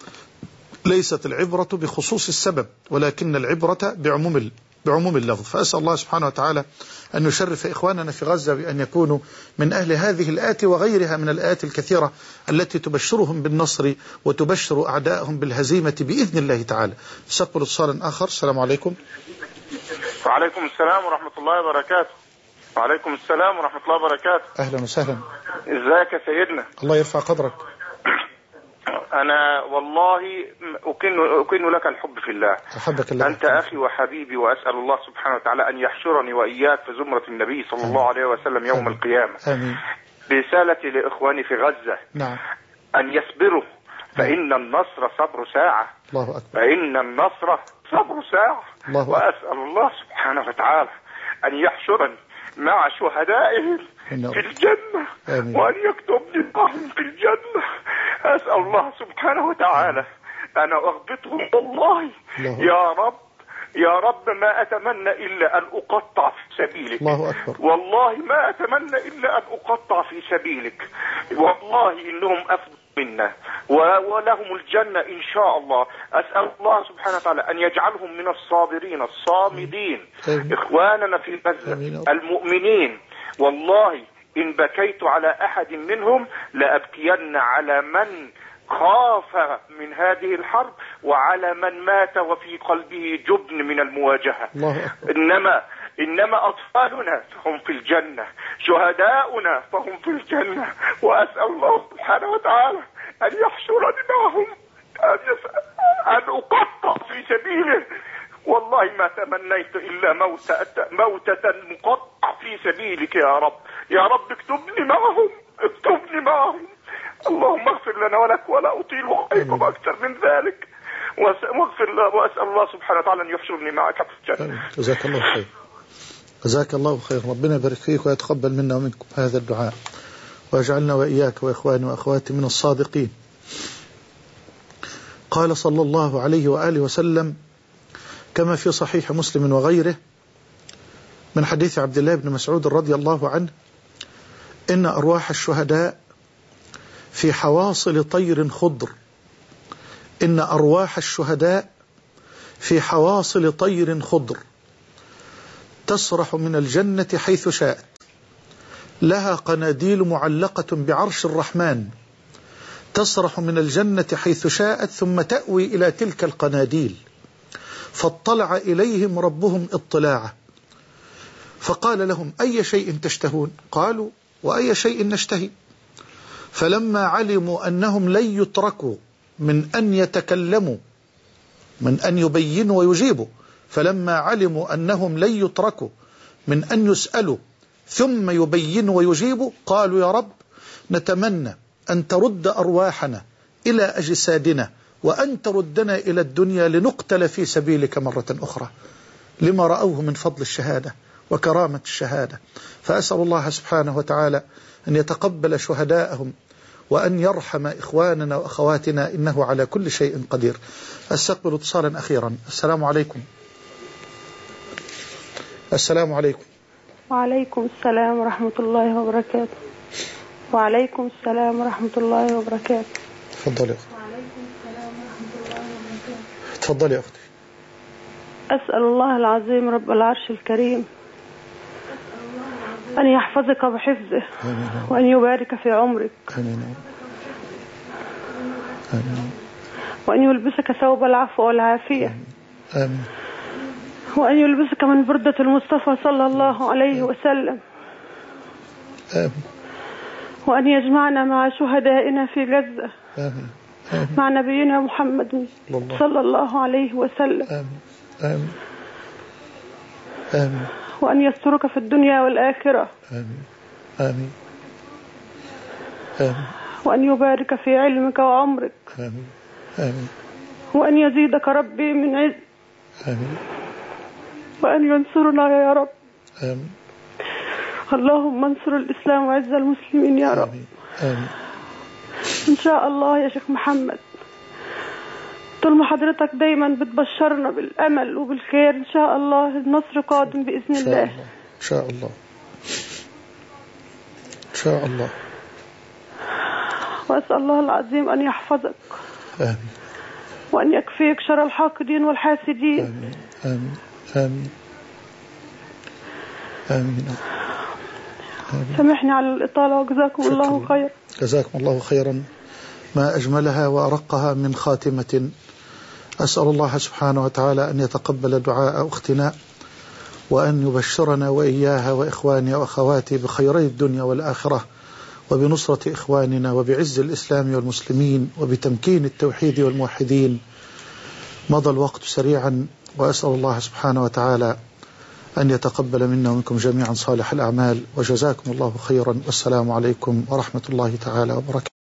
ليست العبرة بخصوص السبب ولكن العبرة بعموم بعموم اللفظ. فأسأل الله سبحانه وتعالى أن يشرف إخواننا في غزة بأن يكونوا من أهل هذه الآيات وغيرها من الآيات الكثيرة التي تبشرهم بالنصر وتبشر أعدائهم بالهزيمة بإذن الله تعالى. سأقبل اتصالا آخر. السلام عليكم. وعليكم السلام ورحمة الله وبركاته. وعليكم السلام ورحمة الله وبركاته. أهلا وسهلا. ازيك يا سيدنا؟ الله يرفع قدرك. أنا والله أكن أكن لك الحب في الله. أحبك الله. أنت أخي وحبيبي، وأسأل الله سبحانه وتعالى أن يحشرني وإياك في زمرة النبي صلى الله عليه وسلم يوم آمين. القيامة. آمين. رسالتي لإخواني في غزة نعم. أن يصبروا، فإن النصر صبر ساعة. الله أكبر. فإن النصر صبر ساعة. الله أكبر. وأسأل الله سبحانه وتعالى أن يحشرني مع شهدائهم في الجنة. آمين. وأن يكتبني معهم في الجنة. أسأل الله سبحانه وتعالى أنا أغبطهم والله. يا رب يا رب ما أتمنى إلا أن أقطع في سبيلك. الله أكبر. والله ما أتمنى إلا أن أقطع في سبيلك. والله إنهم أفضل منا ولهم الجنة إن شاء الله. أسأل الله سبحانه وتعالى أن يجعلهم من الصابرين الصامدين. آمين. إخواننا في غزة المؤمنين، والله إن بكيت على أحد منهم لأبكين على من خاف من هذه الحرب وعلى من مات وفي قلبه جبن من المواجهة. الله أكبر. إنما إنما أطفالنا فهم في الجنة، شهداؤنا فهم في الجنة. وأسأل الله سبحانه وتعالى أن يحشرني معهم، أن, يف... أن أقطع في سبيله. والله ما تمنيت إلا موتة موتة مقطع في سبيلك يا رب. يا رب اكتبني معهم، اكتبني معهم. اللهم اغفر لنا ولك ولا أطيل عليكم أكثر من ذلك، واغفر الله، وأسأل الله سبحانه وتعالى أن يحشرني معك في الجنة. جزاك الله خير، جزاك الله خير. ربنا يبارك فيك ويتقبل منا ومنكم هذا الدعاء، ويجعلنا وإياك وإخواني وأخواتي من الصادقين. قال صلى الله عليه وآله وسلم كما في صحيح مسلم وغيره من حديث عبد الله بن مسعود رضي الله عنه: إن أرواح الشهداء في حواصل طير خضر إن أرواح الشهداء في حواصل طير خضر تسرح من الجنة حيث شاءت، لها قناديل معلقة بعرش الرحمن، تسرح من الجنة حيث شاءت ثم تأوي إلى تلك القناديل، فاطلع إليهم ربهم اطلاعا فقال لهم: أي شيء تشتهون؟ قالوا: وأي شيء نشتهي؟ فلما علموا أنهم لن يتركوا من أن يتكلموا، من أن يبينوا ويجيبوا، فلما علموا أنهم لن يتركوا من أن يسألوا ثم يبينوا ويجيبوا، قالوا: يا رب نتمنى أن ترد أرواحنا إلى أجسادنا وأن تردنا إلى الدنيا لنقتل في سبيلك مرة أخرى، لما رأوه من فضل الشهادة وكرامة الشهادة. فأسأل الله سبحانه وتعالى أن يتقبل شهداءهم وأن يرحم إخواننا وأخواتنا، إنه على كل شيء قدير. أستقبل اتصالا أخيرا. السلام عليكم. السلام عليكم. وعليكم السلام ورحمة الله وبركاته. وعليكم السلام ورحمة الله وبركاته. تفضلي يا أختي. وعليكم السلام ورحمة الله وبركاته. تفضلي يا أختي. أسأل الله العظيم رب العرش الكريم أن يحفظك بحفظه وأن يبارك في عمرك، آمين. آمين. وأن يلبسك ثوب العفو والعافية، آمين. وأن يلبسك من بردة المصطفى صلى الله عليه وسلم، آمين. وأن يجمعنا مع شهدائنا في غزة، آمين. آمين. مع نبينا محمد صلى الله عليه وسلم، آمين. آمين. آمين. وأن يسترك في الدنيا والآخرة، آمين. آمين. آمين. وأن يبارك في علمك وعمرك، آمين. آمين. وأن يزيدك ربي من عز، آمين. وأن ينصرنا يا رب. آمين. اللهم انصر الإسلام وعز المسلمين يا رب. آمين. آمين. إن شاء الله يا شيخ محمد، طول ما حضرتك دايما بتبشرنا بالأمل وبالخير، إن شاء الله النصر قادم بإذن الله. إن شاء الله. إن شاء الله. وأسأل الله العظيم أن يحفظك. آمين. وأن يكفيك شر الحاقدين والحاسدين. آمين. آمين. آمين. آمين. آمين. سامحني على الإطالة وجزاكم الله خير. جزاكم الله خيرا. ما أجملها وأرقها من خاتمة. أسأل الله سبحانه وتعالى أن يتقبل دعاء أختنا، وأن يبشرنا وإياها وإخواني وأخواتي بخيري الدنيا والآخرة، وبنصرة إخواننا، وبعز الإسلام والمسلمين، وبتمكين التوحيد والموحدين. مضى الوقت سريعا، وأسأل الله سبحانه وتعالى أن يتقبل منا ومنكم جميعا صالح الأعمال، وجزاكم الله خيرا، والسلام عليكم ورحمة الله تعالى وبركاته.